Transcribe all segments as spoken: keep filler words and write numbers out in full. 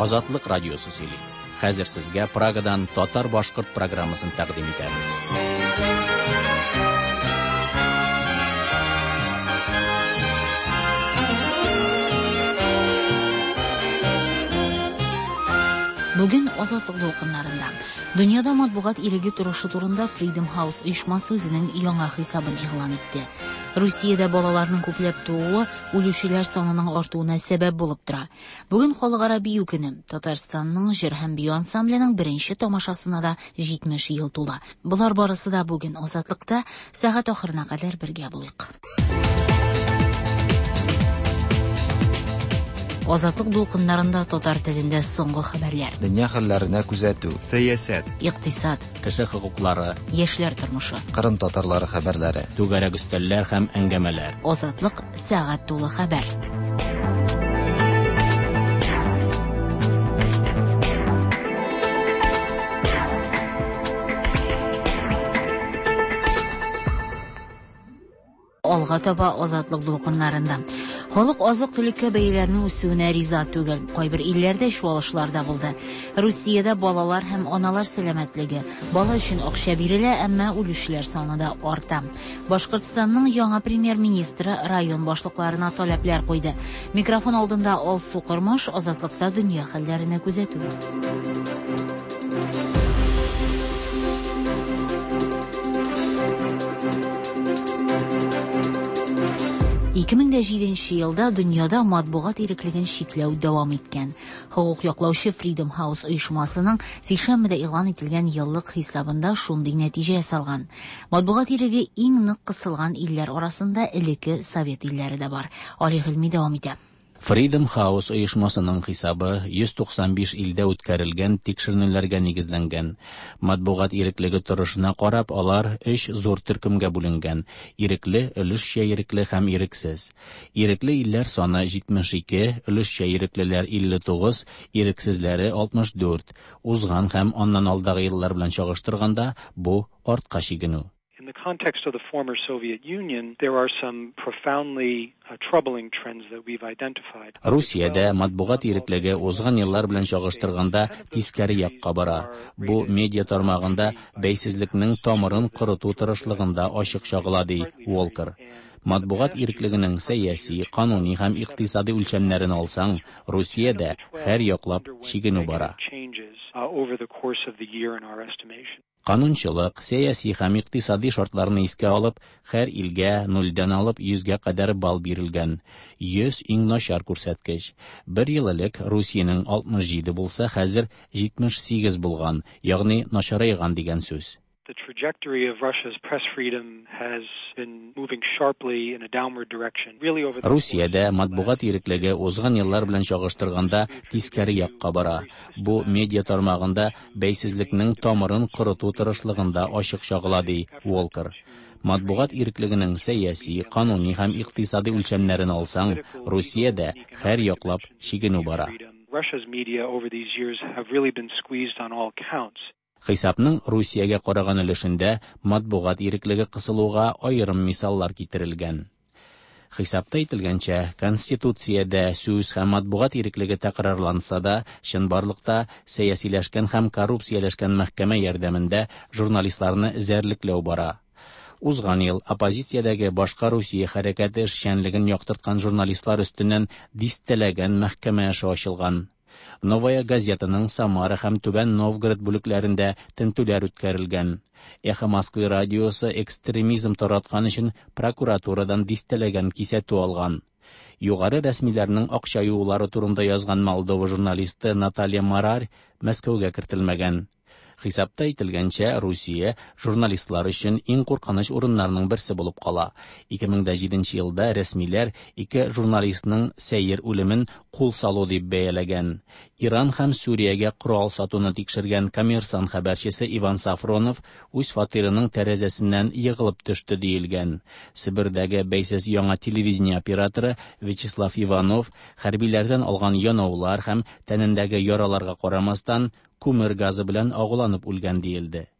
Азатлык радиосы сөйли. Хәзер сезгә Прагадан татар-башкорт программасын тәкъдим итәбез. Бүген азатлык дулкыннарында дөньяда матбугат иреге торышы турында Freedom House оешмасы үзенең яңа хисабын игълан итте. Русиядә балаларның күпләп тууы үлүчеләр санының артуына сәбәп булып тора. Бүген Халыкара бию көне. Татарстанның җыр һәм бию ансамбленең беренче тамашасына да җитмеш ел тула. Булар барысы да бүген азатлыкта сәгать ахырына кадәр бергә булыйк. Азатлык дулкыннарында татар телендә соңгы хәбәрләр. Дөнья хәлләренә күзәтү, сәясәт, икътисад, Кеше хокуклары, яшьләр тормышы, Кырым татарлары хәбәрләре, түгәрәк өстәлләр һәм әңгәмәләр. Азатлык сәгать тулы хәбәр. Алга таба азатлык дулкыннарында. Халык азык-төлеккә бәяләренең үсүенә риза түгел. Кайбер илләрдә чуалышлар да булды. Русиядә балалар һәм аналар сәламәтлеге, бала өчен акча бирелә, әмма үлүчеләр саны да арта. Башкортстанның яңа премьер-министры район башлыкларына таләпләр куйды. Микрофон алдында Алсу Кырмыш азатлыкта дөнья хәлләренә күзәтү. ике мең җиденче елда дөньяда матбугат иреклеген чикләү дәвам иткән. Хокук яклаучы Freedom House оешмасының сишәмбедә игълан ителгән еллык хисабында шундый нәтиҗә ясалган. Матбугат иреге иң нык кысылган илләр арасында элекке Совет илләре дә бар. Али Гыйльми дәвам итә. Freedom House оешмасының хисабы йөз туксан биш илдә үткәрелгән тикшеренүләргә нигезләнгән. Матбугат иреклеге торышына карап, алар өч зур төркемгә бүленгән: ирекле, өлешчә ирекле һәм ирексез. Ирекле илләр саны җитмеш ике, өлешчә иреклеләр илле тугыз, ирексезләре алтмыш дүрт. Узган һәм аннан алдагы еллар белән чагыштырганда, бу артка чигенү. In the context of the former Soviet Union, there are some profoundly uh, troubling trends that we've identified. Русиядә матбугат иреклеге узган еллар белән чагыштырганда тискәре якка бара. Бу медиа тармагында бәйсезлекнең тамырын корыту тырышлыгында ачык чагыла, ди Волкер. Матбугат иреклегенең сәяси, кануни һәм икътисади үлчәмнәрен алсаң, Русиядә һәр яклап чигенү бара. Канунчылык, сәяси һәм икътисади шартларны искә алып, һәр илгә нулдән алып йөзгә кадәр балл бирелгән. йөз иң начар күрсәткеч. Бер ел элек Русиянең алтмыш җиде булса, хәзер җитмеш сигез булган, ягъни начарайган дигән сүз. The trajectory of Russia's press freedom has been moving sharply in a downward direction. Really over the Русиядә матбугат иреклеге узган еллар белән чагыштырганда тискәре якка бара. Бу медиа тармагында бәйсезлекнең тамырын корыту тырышлыгында ачык чагыла, ди Волкер. Матбугат иреклегенең сәяси, кануни һәм икътисади үлчәмнәрен алсаң, Русиядә һәр яклап чигенү бара. Russia's media over these years have really been squeezed on all counts. Хисапның Русиягә караган өлешендә матбугат иреклеге кысылуга аерым мисаллар китерелгән. Хисапта әйтелгәнчә, Конституциядә сүз һәм матбугат иреклеге тәкрарланса да, чынбарлыкта сәясиләшкән һәм коррупцияләшкән мәхкәмә ярдәмендә журналистларны эзәрлекләү бара. Узган ел оппозициядәге башка Русия хәрәкәте эшчәнлеген яктырткан журналистлар өстеннән дистәләгән мәхкәмә эше ачылган. Новая газетаның Самара һәм Түбән Новгород бүлекләрендә тентүләр үткәрелгән. Эхо Москвы радиосы экстремизм тараткан өчен прокуратурадан дистәләгән кисәтү алган. Югары рәсмиләрнең акча юулары турында язган Молдова журналисты Наталья Марар Мәскәүгә кертелмәгән. Хисапта әйтелгәнчә, Русия журналистлар өчен иң куркыныч урыннарның берсе булып кала. ике мең җиденче елда рәсмиләр ике журналистның сәер үлемен кул салу дип бәяләгән. Иран һәм Сүриягә корал сатуны тикшергән Коммерсант хәбәрчесе Иван Сафронов үз фатирының тәрәзәсеннән егылып төште диелгән. Себердәге бәйсез яңа телевидение операторы Вячеслав Иванов хәрбиләрдән алган янаулар һәм тәнендәге яраларга карамастан күмер газы белән агуланып үлгән диелде.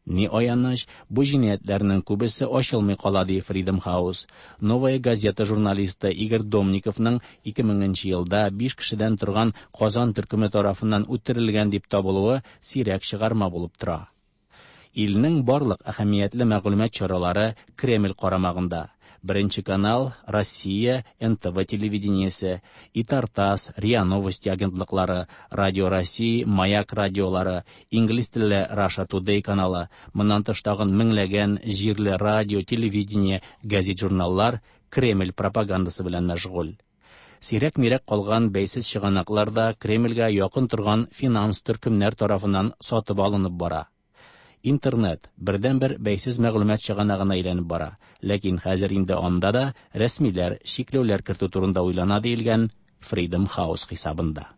Ни аяныш, бу җинаятьләрнең күбесе ачылмый кала ди Freedom House. Новая газета журналисты Игорь Домниковның ике меңенче елда биш кешедән торган Казан төркеме тарафыннан үтерелгән дип табылуы сирәк чыгарма булып тора. Илнең барлык әһәмиятле мәгълүмат чаралары Кремль карамагында. Беренче канал, Россия, эн тэ вэ телевидениесе, Итартас, РИА Новости агентлыклары, Радио Россия, Маяк радиолары, инглиз телле Russia Today каналы, моннан тыш тагын меңләгән җирле радио, телевидение, газет-журналлар Кремль пропагандасы белән мәшгуль. Сирәк-мирәк калган бәйсез чыганакларда Кремльгә якын торган финанс төркемнәр тарафыннан сатып алынып бара. Интернет бердән-бер бәйсез мәгълүмат чыганагына әйләнеп бара, ләкин хәзер инде анда да рәсмиләр шикләүләр кертү турында уйлана диелгән Freedom House хисабында.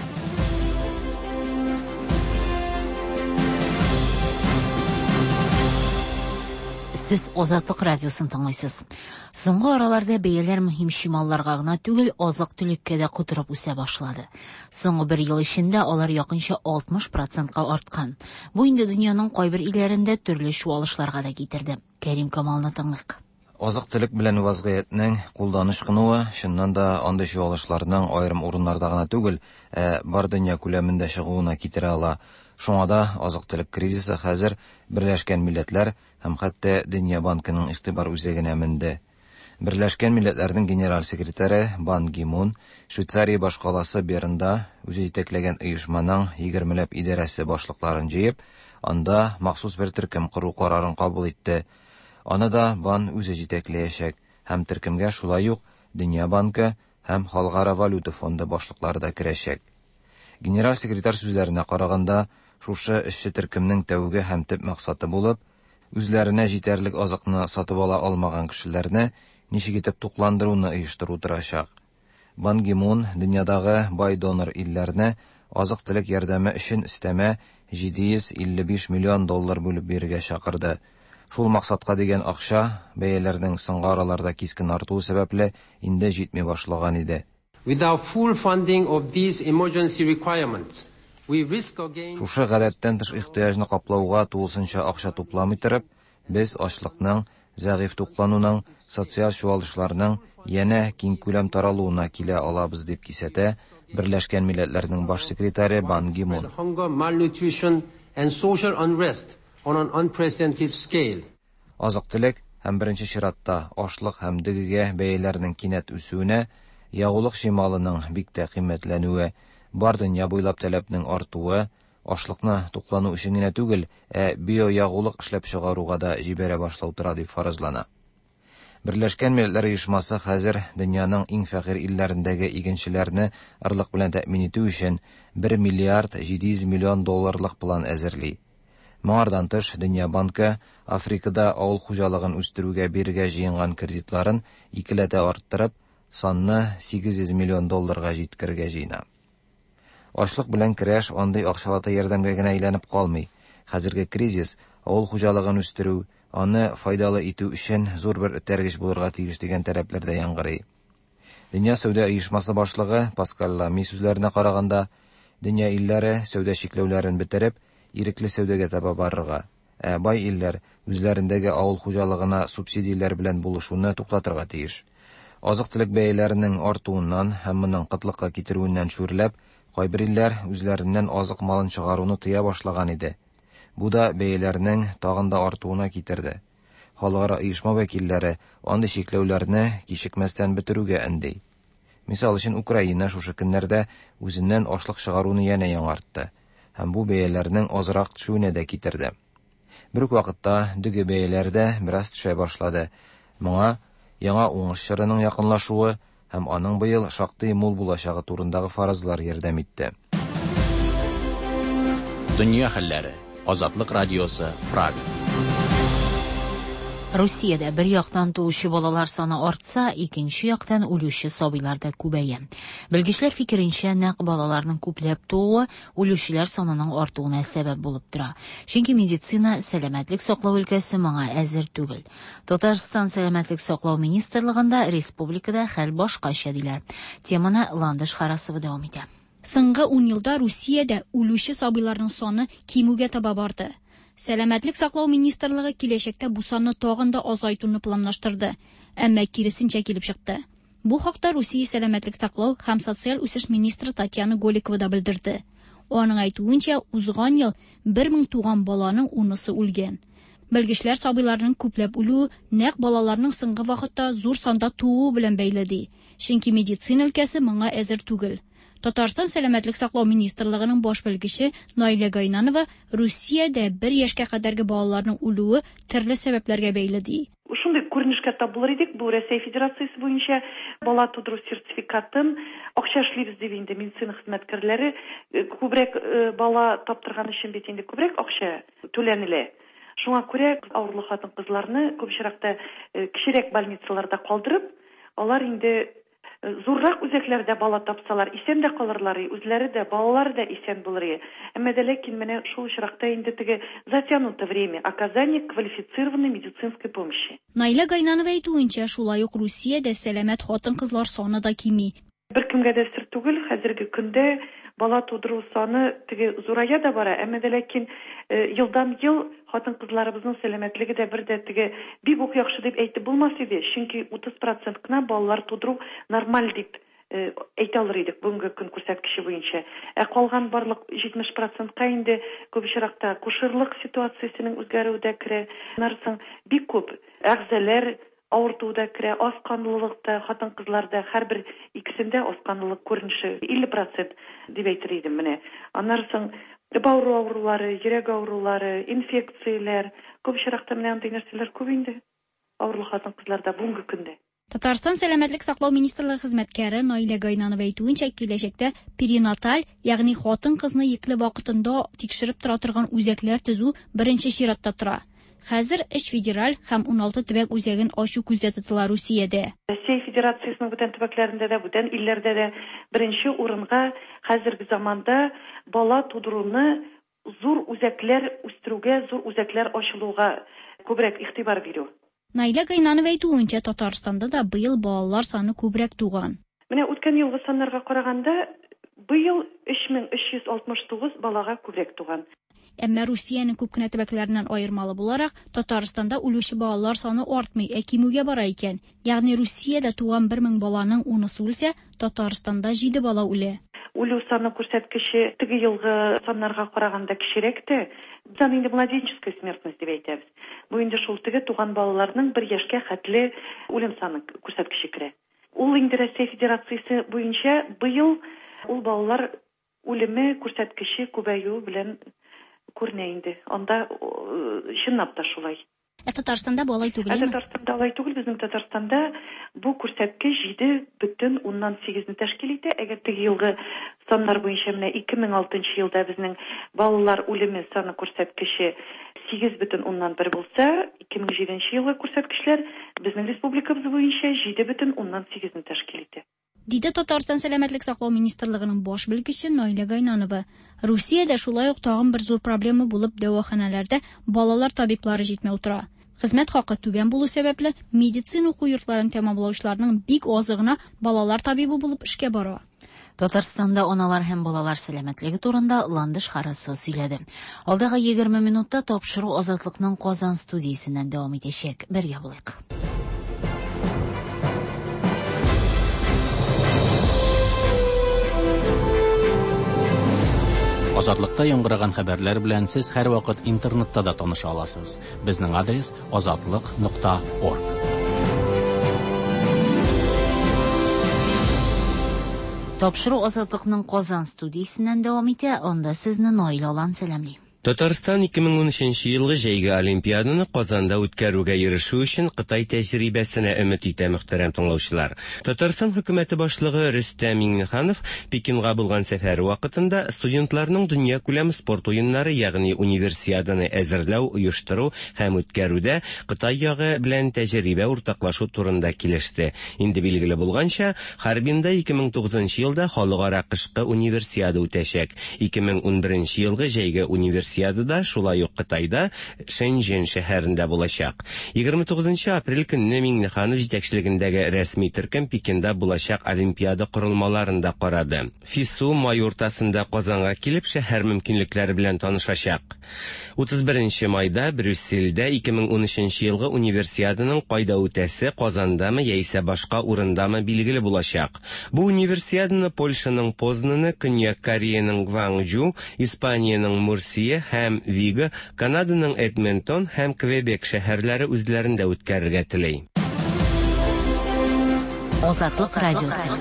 Сез Азатлык радиосын тыңлайсыз. Соңгы араларда бәяләр мөһим шималларга гына түгел, азык-төлеккә дә котырып үсә башлады. Соңгы бер ел эчендә алар якынча алтмыш процентка арткан. Бу инде дөньяның кайбер илләрендә төрле чуалышларга да китерде. Кәрим Камалны тыңлыйк. Азык-төлек белән вазгыятьнең кулданыш кынуы, шуннан да андый чуалышларның аерым урыннарда гына түгел, ә бар дөнья күләмендә чыгуына китерә ала. Шуңа да азык-төлек кризисы хәзер Берләшкән Милләтләр һәм хәтта Дөнья банкының игътибар үзәгенә менде. Берләшкән Милләтләрнең генераль секретаре Бан Ги-мун Швейцария башкаласы Бернда үзе җитәкләгән оешманың егермеләп идарәсе башлыкларын җыеп, анда махсус бер төркем кору карарын кабул итте. Аны да Бан үзе җитәкләячәк һәм төркемгә шулай ук Дөнья банкы һәм Халыкара валюта фонды башлыклары да керәчәк. Генераль секретарь сүзләренә караганда, шушы эшче төркемнең тәүге һәм төп максаты булып, үзләренә җитәрлек азыкны сатып ала алмаган кешеләрне ничек итеп тукландыруны оештыру торачак. Бан Ги-мун дөньядагы бай донор илләрне азык-төлек ярдәме өчен өстәмә җиде йөз илле биш миллион доллар бүлеп бирергә чакырды. Шул максатка дигән акча бәяләрнең соңгы араларда кискен артуы сәбәпле инде җитми башлаган иде. Without full funding of these emergency requirements, we risk again... Шушы гадәттән тыш ихтыяҗны каплауга тулысынча акча тупламый торып, без ачлыкның, зәгыйфь туклануның, социаль чуалышларның янә киң күләм таралуына килә алабыз дип кисәтә Берләшкән Милләтләрнең баш секретаре Бан Ги-мун. Hunger, malnutrition and social unrest on an unprecedented scale. Азык-төлек һәм беренче чиратта ашлык һәм дөгегә бәяләрнең кинәт үсүенә, ягулык шималының бик тә кыйммәтләнүе, бар дөнья буйлап таләпнең артуы, ашлыкны туклану өчен генә түгел, ә биоягулык эшләп чыгаруга да җибәрә башлау тора дип фаразлана. Берләшкән Милләтләр оешмасы хәзер дөньяның иң фәкыйрь илләрендәге игенчеләрне ырлык белән тәэмин итү өчен бер миллиард җиде йөз миллион долларлык план әзерли. Моңардан тыш Дөнья банкы Африкада авыл хуҗалыгын үстерүгә бирергә җыенган кредитларын икеләтә арттырып, санны сигез йөз миллион долларга җиткергә җыена. Ашлык белән көрәш андый акчалата ярдәмгә генә әйләнеп калмый. Хәзерге кризис авыл хуҗалыгын үстерү, аны файдалы итү өчен зур бер этәргеч булырга тиеш дигән таләпләрдә яңгырый. Дөнья сәүдә оешмасы башлыгы Паскаль Лами сүзләренә караганда, дөнья илләре сәүдә чикләүләрен бетереп, ирекле сәүдәгә таба барырга, ә бай илләр үзләрендәге авыл хуҗалыгына субсидияләр белән булышуны туктатырга тиеш. Азык-төлек бәяләренең артуыннан һәм моның кытлыкка китерүеннән шүрләп, кайбер илләр үзләреннән азык малын чыгаруны тыя башлаган иде. Бу да бәяләрнең тагын да артуына китерде. Халыкара оешма вәкилләре андый чикләүләрне кичекмәстән бетерүгә өндәй. Мисал өчен Украина шушы көннәрдә үзеннән ашлык чыгаруны янә яңартты һәм бу бәяләрнең азрак төшүенә дә китерде. Бер үк вакытта дөге бәяләре дә бераз төшә башлады. Моңа яңа уңыш чорының якынлашуы һәм аның быел шактый мул булачагы турындагы фаразлар ярдәм итте. Дөнья хәлләре. Азатлык радиосы, Прага. Россиядә бер яктан туучы балалар саны артса, икенче яктан үлүче сабыйлар да күбәя. Белгечләр фикеренчә, нәкъ балаларның күпләп тууы үлүчеләр санының артуына сәбәп булып тора. Чөнки медицина, сәламәтлек саклау өлкәсе моңа әзер түгел. Татарстан сәламәтлек саклау министрлыгында республикада хәл башкача диләр. Теманы Ландыш Харасова дәвам итә. Соңгы ун елда Русиядә үлүче сабыйларның саны кимүгә таба барды. Сәламәтлек саклау министрлыгы киләчәктә бу санны тагын да азайтуны планлаштырды, әмма киресенчә килеп чыкты. Бу хакта Русия сәламәтлек саклау һәм социаль үсеш министры Татьяна Голикова да белдерде. Аның әйтүенчә, узган ел бер мең туган баланың унысы үлгән. Белгечләр сабыйларның күпләп үлүе нәкъ балаларның соңгы вакытта зур санда тууы белән бәйле ди. Чөнки медицина өлкәсе моңа әзер түгел. Татарстан сәламәтлек саклау министрлыгының баш белгече Наилә Гайнанова Русиядә бер яшькә кадәрге балаларның үлүе төрле сәбәпләргә бәйле ди. Шундый күренешкә тап булыр идек, бу Россия Федерациясе буенча бала тудыру сертификатын акча эшлибез дип инде медицина хезмәткәрләре күбрәк бала таптырган өчен бит инде күбрәк акча түләнелә. Шуңа күрә авырлы хатын-кызларны күп очракта кичерәк больницаларда калдырып, алар инде зуррак үзәкләрдә бала тапсалар, исән дә калырлар, үзләре дә, балалары да исән булыр. Әмма дә ләкин менә шул очракта инде теге затянуто время оказания квалифицированной медицинской помощи. Наилә Гайнанова әйтүенчә, шулай ук Русиядә сәламәт хатын-кызлар саны да кими. Беркемгә дә сер түгел, хәзерге көндә бала тудыру саны теге зурая да бара, әмма дә ләкин елдан ел хатын-кызларыбызның сәламәтлеге дә бер дә теге бик үк яхшы дип әйтеп булмас иде, чөнки утыз процент кына балалар тудыру нормаль дип әйтә алыр идек бүгенге көн күрсәткече буенча. Ә калган барлык җитмеш процентка инде күп очракта кушырлык ситуациясенең үзгәрүе дә керә. Нарсын бик күп әгъзалар авырту да керә, асканлылыкта, хатын-кызларда һәрбер икесендә асканлылык күренеше илле процент дип әйтер идем менә. Аннарсын бауыр авырулары, йөрәк авырулары, инфекцияләр, күп очракта менә андый нәрсәләр күп инде авырлы хатын-кызларда бүгенге көндә. Татарстан сәламәтлек саклау министрлыгы хезмәткәре Наилә Гайнанова әйтүенчә, киләчәктә перинаталь, ягъни хатын-кызны йөкле вакытында тикшереп тора торган үзәкләр төзү беренче чиратта тора. Хәзер эш федераль һәм уналты төбәк үзәген ачу күздә тотыла Русиядә. Россия Федерациясының бүтән төбәкләрендә дә, бүтән илләрдә дә беренче урынга хәзерге заманда бала тудыруны зур үзәкләр үстерүгә, зур үзәкләр ачылуга күбрәк игътибар бирү. Наилә Гайнанова әйтүенчә, Татарстанда да быел балалар саны күбрәк туган. Менә үткән елгы саннарга караганда быел өч мең өч йөз алтмыш тугыз балага күбрәк туган. Әмма Русиянең күп кенә төбәкләреннән аермалы буларак, Татарстанда үлүче балалар саны артмый, ә кимүгә бара икән. Ягъни Русиядә туган бер мең баланың унысы үлсә, Татарстанда җиде бала үлә. Үлү саны күрсәткече теге елгы саннарга караганда кичерәк тә. Без инде младенческая смертность дип әйтәбез. Бу инде шул теге туган балаларның бер яшькә хәтле үлем саны күрсәткече керә. Ул инде Россия Федерациясе буенча быел ул балалар үлеме күрсәткече күбәю белән күренә инде. Анда чынлап та шулай. Ә Татарстанда болай түгел. Ә Татарстанда болай түгел, безнең Татарстанда бу күрсәткеч җиде бөтен уннан сигезне тәшкил итә. Әгәр теге елгы саннар буенча менә ике мең алтынчы елда безнең балалар үлеме саны күрсәткече сигез бөтен уннан бер булса, ике мең җиденче елгы күрсәткечләр безнең республикабыз буенча җиде бөтен уннан сигезне тәшкил итә. Диде Татарстан сәламәтлек саклау министрлыгының баш белгече Наилә Гайнанова. Русиядә шулай ук тагын бер зур проблема булып дәваханәләрдә балалар табиблары җитмәү тора. Хезмәт хакы түбән булу сәбәпле медицина уку йортларын тәмамлаучыларның бик азы гына балалар табибы булып эшкә бара. Татарстанда аналар һәм балалар сәламәтлеге турында Ландыш Харасы сөйләде. Алдагы егерме минутта тапшыру Азатлыкның Казан студиясеннән дәвам итәчәк. Бергә булыйк. Азатлыкта яңгыраган хәбәрләр белән сез һәр вакыт интернетта да таныша аласыз. Безнең адрес азатлык нокта орг. Тапшыру Азатлыкның Казан студиясеннән дәвам итә. Анда сезне Наил Алан сәламли. Татарстан ике мең унөченче елгы җәйге олимпиаданы Казанда үткәрүгә ирешү өчен Кытай тәҗрибәсенә өмет итә мөхтәрәм тыңлаучылар. Татарстан хөкүмәте башлыгы Рөстәм Миңнеханов Пекинга булган сәфәре вакытында студентларның дөнья күләм спорт уеннары, ягъни универсиаданы әзерләү, оештыру һәм үткәрүдә Кытай ягы белән тәҗрибә уртаклашу турында килеште. Инде билгеле булганча, Харбинда ике мең тугызынчы елда халыкара кышкы универсиада үтәчәк. ике мең унберенче елгы җәйге универсиада универсиадада, шулай ук Кытайда, Шэньчжэнь шәһәрендә булачак. егерме тугызынчы апрель көнне Миңнеханов җитәкчелегендәге рәсми төркем Пекинда булачак Олимпиада корылмаларында карады. ФИСУ май уртасында Казанга килеп шәһәр мөмкинлекләре белән танышачак. утыз беренче майда Брюссельдә ике мең унөченче елгы универсиаданың кайда үтәсе, Казандамы яисә башка урындамы билгеле булачак. Бу универсиаданы Польшаның Познаны, Көньяк Кореяның Гванчжоу, Испаниянең Мурсия һәм Вига, Канаданың Эдмонтон һәм Квебек шәһәрләре үзләрендә үткәрергә теләй. Азатлык радиосы.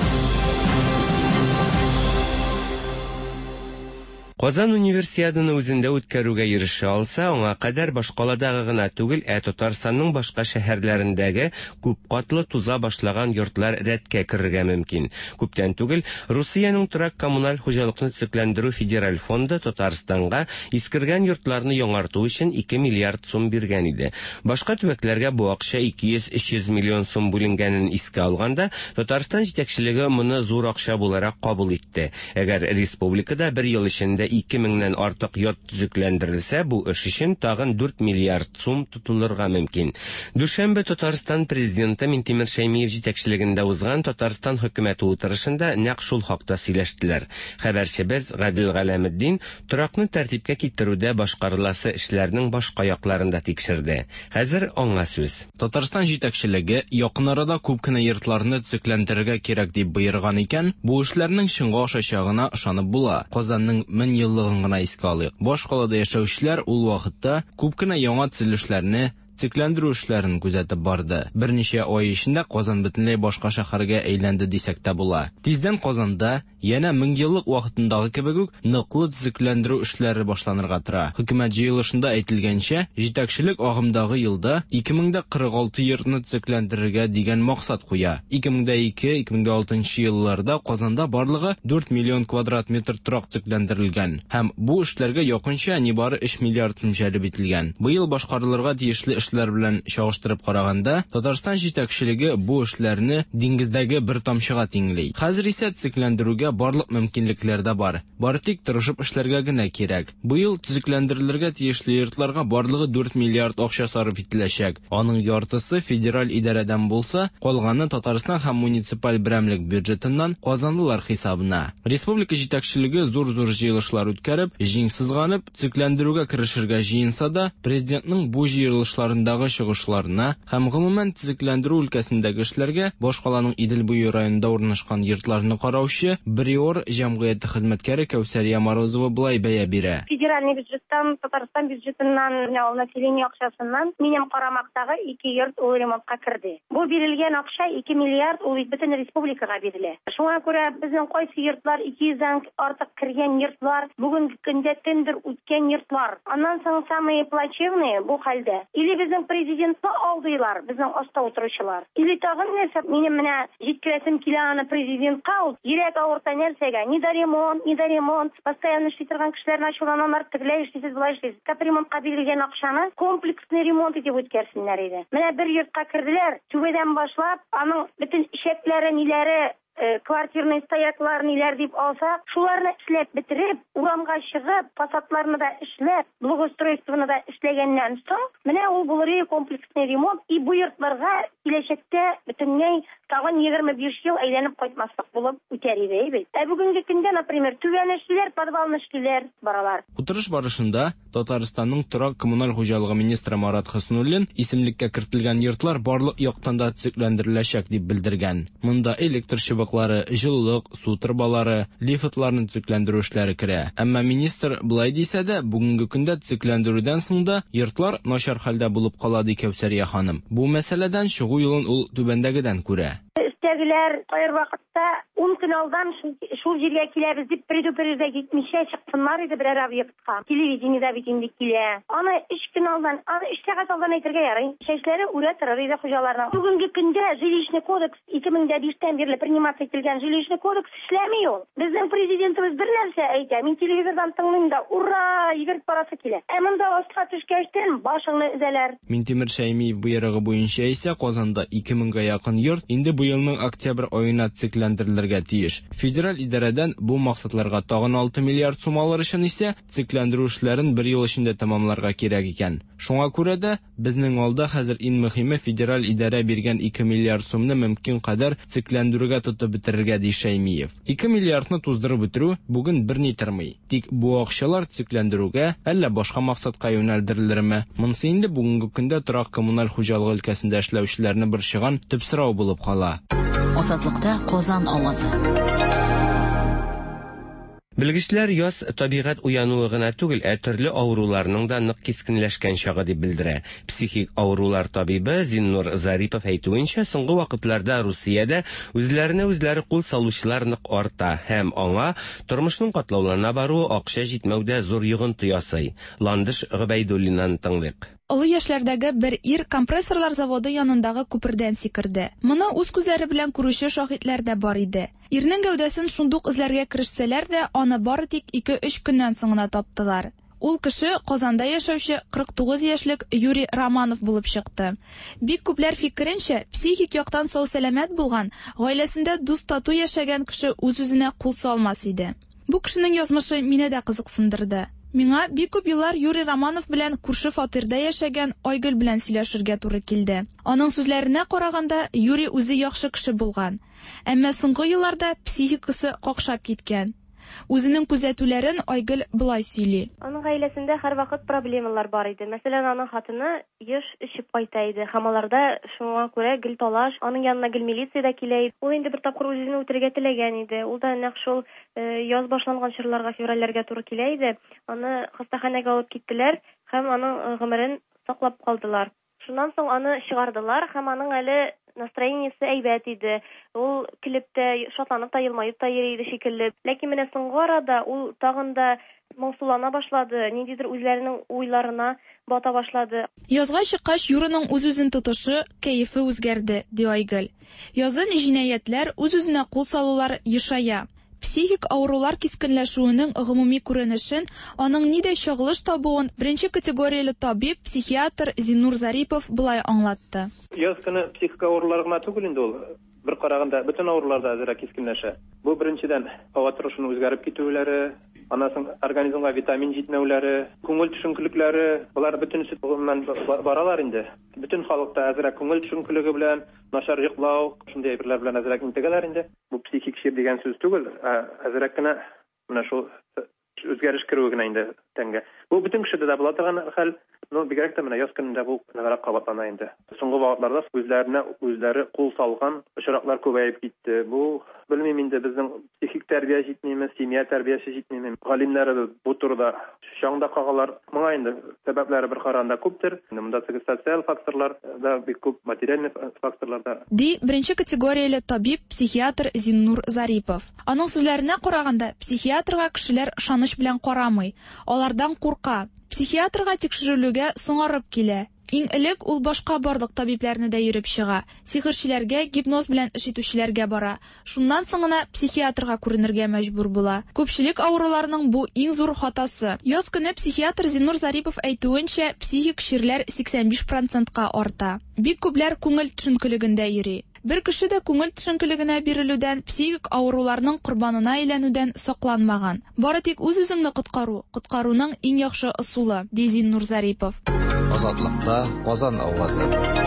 Казан универсиаданы үзендә үткәрүгә ирешә алса, аңа кадәр башкаладагы гына түгел, ә Татарстанның башка шәһәрләрендәге күп катлы туза башлаган йортлар рәткә керергә мөмкин. Күптән түгел Русиянең торак коммуналь хуҗалыкны төзекләндерү федераль фонды Татарстанга искергән йортларны яңарту өчен ике миллиард сум биргән иде. Башка төбәкләргә бу акча ике йөз - өч йөз миллион сум бүленгәнен искә алганда, Татарстан җитәкчелеге моны зур акча буларак кабул итте. Әгәр республикада бер ел эчендә ике меңнән артык йорт төзекләндерелсә, бу эш өчен тагын дүрт миллиард сум тотылырга мөмкин. Дүшәмбе Татарстан президенты Минтимер Шәймиев җитәкчелегендә узган Татарстан хөкүмәте утырышында нәкъ шул хакта сөйләштеләр. Хәбәрчебез Гадил Галәметдин торакны тәртипкә китерүдә башкарыласы эшләрнең башка якларында тикшерде. Хәзер аңа сүз. Татарстан җитәкчелеге якын арада күп кенә йортларны төзекләндерергә кирәк дип боерган икән, бу эшләрнең чынга ашачагына ышанып була. Казанның мең еллыгын гына искә алыйк. Баш калада яшәүчеләр ул вакытта күп кенә яңа төзелешләрне, төзекләндерү эшләрен күзәтеп барды. Берничә ай эчендә Казан бөтенләй башка шәһәргә әйләнде дисәк тә була. Тиздән Казанда яна мең еллык вакытындагы кебек үк ныклы төзекләндерү эшләре башланырга тора. Хөкүмәт җыелышында әйтелгәнчә, җитәкчелек агымдагы елда ике мең кырык алты йортны төзекләндерергә дигән максат куя. ике мең ике - ике мең алтынчы елларда Казанда барлыгы дүрт миллион квадрат метр торак төзекләндерелгән һәм бу эшләргә якынча нибары өч миллиард сум җәлеп ителгән. Быел башкарылырга тиешле эшләр белән чагыштырып караганда, Татарстан җитәкчелеге бу эшләрне диңгездәге бер тамчыга тиңли. Хәзер исә төзекләндерүгә барлык мөмкинлекләр дә бар. Бары тик тырышып эшләргә генә кирәк. Быел төзекләндерелергә тиешле йортларга барлыгы дүрт миллиард акча сарыф ителәчәк. Аның яртысы федераль идарәдән булса, калганы Татарстан һәм муниципаль берәмлек бюджетыннан Казанлылар хисабына. Республика җитәкчелеге зур-зур җыелышлар үткәреп, җиңсезганып, төзекләндерүгә керешергә җыенса да, президентның бу җыелышларындагы чыгышларына һәм гомумән төзекләндерү өлкәсендәге эшләргә башкаланың Идел буе районында урнашкан йортларны караучы Бриор җәмгыяте хезмәткәре Кәүсәрия Морозова булай бәя бирә. Федеральный бюджеттан, Татарстан бюджетыннан, население акчасыннан минем карамактагы ике йорт ул ремонтка керде. Бу бирелгән акча ике миллиард ул бөтен республикага бирелә. Шуңа күрә безнең кайсы йортлар ике йөздән артык кергән йортлар, бүгенге көндә тендер үткән йортлар. Аннан соң самые плачевные бу хәлдә. Или безнең президентны алдылар, безнең аста утыручылар. Или тагын нәрсә, минем менә җиткерәсем килә аны президентка ул, йөрәк авырта нәрсәгә, ни да ремонт, ни да ремонт, постоянно эшли торган кешеләрне ачуланалар, тегеләй эшлисез, булай эшлисез. Капремонтка бирелгән акчаны комплексный ремонт итеп үткәрсеннәр иде. Менә бер йортка керделәр, түбәдән башлап, аның бөтен ишәкләре, ниләре, квартирный стояклар ниләр дип алса, шуларны эшләп бетереп, урамга чыгып, фасадларны да эшләп, благоустройствоны да эшләгәннән соң, менә ул булыр комплексный ремонт, и бу йортларга киләчәктә бөтенләй тагын егерме биш ел әйләнеп кайтмаслык булып үтәр иде бит. Ә бүгенге көндә, например, түбән эшләр, подвалны эшләр баралар. Утырыш барышында Татарстанның торак коммуналь хуҗалыгы министры Марат Хоснуллин исемлеккә кертелгән йортлар барлык яктан да төзекләндереләчәк дип белдергән. Монда электр чыбыклары, җылылык, су трубалары, лифтларны төзекләндерү эшләре керә. Әмма министр булай дисә дә, бүгенге көндә төзекләндерүдән соң да йортлар начар хәлдә булып кала ди Кәүсәрия ханым. Бу мәсьәләдән чыгу юлын ул түбәндәгедән күрә. Өстәгеләр кайыр вакытта ун көн алдан шул җиргә киләбез дип предупреждә китмичә чыксыннар иде берәр объектка. Телевидениедә бит инде килә. Аны өч көн алдан, аны өч сәгать алдан әйтергә ярый. Чәчләре үрә торыр иде хуҗаларның. Бүгенге көндә жилищный кодекс ике мең биштән бирле принимация ителгән жилищный кодекс эшләми ул. Безнең президентыбыз бер нәрсә әйтә, мин телевизордан тыңлыйм да, ура, йөгереп барасы килә. Ә монда астка төшкәчтән башыңны өзәләр. Минтимер Шәймиев буйрыгы буенча исә Казанда ике меңгә якын йорт инде быелның октябрь аена төзекләндерелергә үткәрергә тиеш. Федераль идарәдән бу максатларга тагын алты миллиард сум алыр өчен исә цикләндерү эшләрен бер ел эчендә тәмамларга кирәк икән. Шуңа күрә дә безнең алда хәзер иң мөһиме федераль идарә биргән ике миллиард сумны мөмкин кадәр цикләндерүгә тотып бетерергә ди Шәймиев. ике миллиардны туздырып бетерү бүген берни тормый. Тик бу акчалар цикләндерүгә, әллә башка максатка юнәлдерелерме? Монысы инде бүгенге көндә торак коммуналь хуҗалык өлкәсендә эшләүчеләрне борчыган төп сорау булып кала. Азатлыкта Казан авазы. Белгечләр яз табигать уянуы гына түгел, ә төрле авыруларның да нык кискенләшкән чагы дип белдерә. Психик авырулар табибы Зиннур Зарипов әйтүенчә, соңгы вакытларда Русиядә үзләренә үзләре кул салучылар нык арта һәм аңа тормышның катлауларына баруы акча җитмәүдә зур йогынты ясый. Ландыш Гыбайдуллиннан тыңлыйк. Олы яшьләрдәге бер ир компрессорлар заводы янындагы күпердән сикерде. Моны үз күзләре белән күрүче шаһитләр дә бар иде. Ирнең гәүдәсен шундук эзләргә керешсәләр дә, аны бары тик ике-өч көннән соң гына таптылар. Ул кеше Казанда яшәүче кырык тугыз яшьлек Юрий Романов булып чыкты. Бик күпләр фикеренчә, психик яктан сау сәламәт булган, гаиләсендә дус тату яшәгән кеше үз-үзенә кул салмас иде. Бу кешенең язмышы мине дә кызыксындырды. Миңа бик күп еллар Юрий Романов белән күрше фатирда яшәгән Айгөл белән сөйләшергә туры килде. Аның сүзләренә караганда, Юрий үзе яхшы кеше булган. Әмма соңгы елларда психикасы какшап киткән. Үзенең күзәтүләрен Айгөл булай сөйли. Аның гаиләсендә һәрвакыт проблемалар бар иде. Мәсәлән, аның хатыны еш эчеп кайта иде. Һәм аларда шуңа күрә гел талаш, аның янына гел милиция килә иде. Ул инде бер тапкыр үзен үтергә теләгән иде. Ул да нәкъ шул яз башланган чорларга, февральләргә туры килә иде. Аны хастаханәгә алып киттеләр һәм аның гомерен саклап калдылар. Шуннан соң аны чыгардылар һәм аның әле настроениесе әйбәт иде. Ул килеп тә, шатланып та, елмаеп та йөри иде шикелле. Ләкин менә соңгы арада ул тагын да моңсулана башлады, ниндидер үзләренең уйларына бата башлады. Язга чыккач, Юрының үз-үзен тотышы, кәефе үзгәрде, ди Айгөл. Язын җинаятьләр, үз-үзенә кул салулар ешая. Психик авырулар кискенләшүенең гомуми күренешен, аның нидә чагылыш табуын беренче категорияле табиб, психиатр Зиннур Зарипов булай аңлатты. Яз көне психик авырулар гына түгел инде ул. Бер караганда бөтен авырулар да азрак кискенләшә. Бу беренчедән һава торышының үзгәреп китүләре, анасын организмга витамин җитмәүләре, күңел төшенкелекләре, булар бөтенесе белән баралар инде. Бөтен халыкта азрак күңел төшенкелеге белән, начар йоклау, шундый әйберләр белән азрак интегәләр инде. Бу психик шир дигән сүз түгел, азрак кына менә шул үзгәреш керүе генә инде тәнгә. Бу бөтен кешедә дә була торган хәл, но бигрәк тә менә яз көнендә бу ныграк кабатлана инде. Соңгы вакытларда үзләренә үзләре кул салган очраклар күбәеп китте. Бу белмим инде безнең психик тәрбия җитмиме, семья тәрбиясе җитмиме. Галимнәр бу турыда шаңда кагалар. Моңа инде сәбәпләре бер каранда күптер. Монда социаль факторлар да бик күп, материаль факторлар да. Ди беренче категорияле табиб, психиатр Зиннур Зарипов. Аның сүзләренә караганда, психиатрга кешеләр шаныч белән карамый, алардан курка. Психиатрга тикшерүлегә соңарып килә. Иң элек ул башка барлык табибларны да йөреп чыга. Сихерчеләргә, гипноз белән эш итүчеләргә бара. Шуннан соң гына психиатрга күренергә мәҗбүр була. Күпчелек авыруларның бу иң зур хатасы. Яз көне психиатр Зиннур Зарипов әйтүенчә, психик ширләр сиксән биш процентка арта. Бик күпләр күңел төшенкелегендә йөри. Бер кеше дә күңел төшенкелегенә бирелүдән, психик авыруларның корбанына әйләнүдән сакланмаган. Бары тик үз-үзеңне коткару, коткаруның иң яхшы ысулы, ди Зиннур Зарипов. Азатлыкта Казан авазы.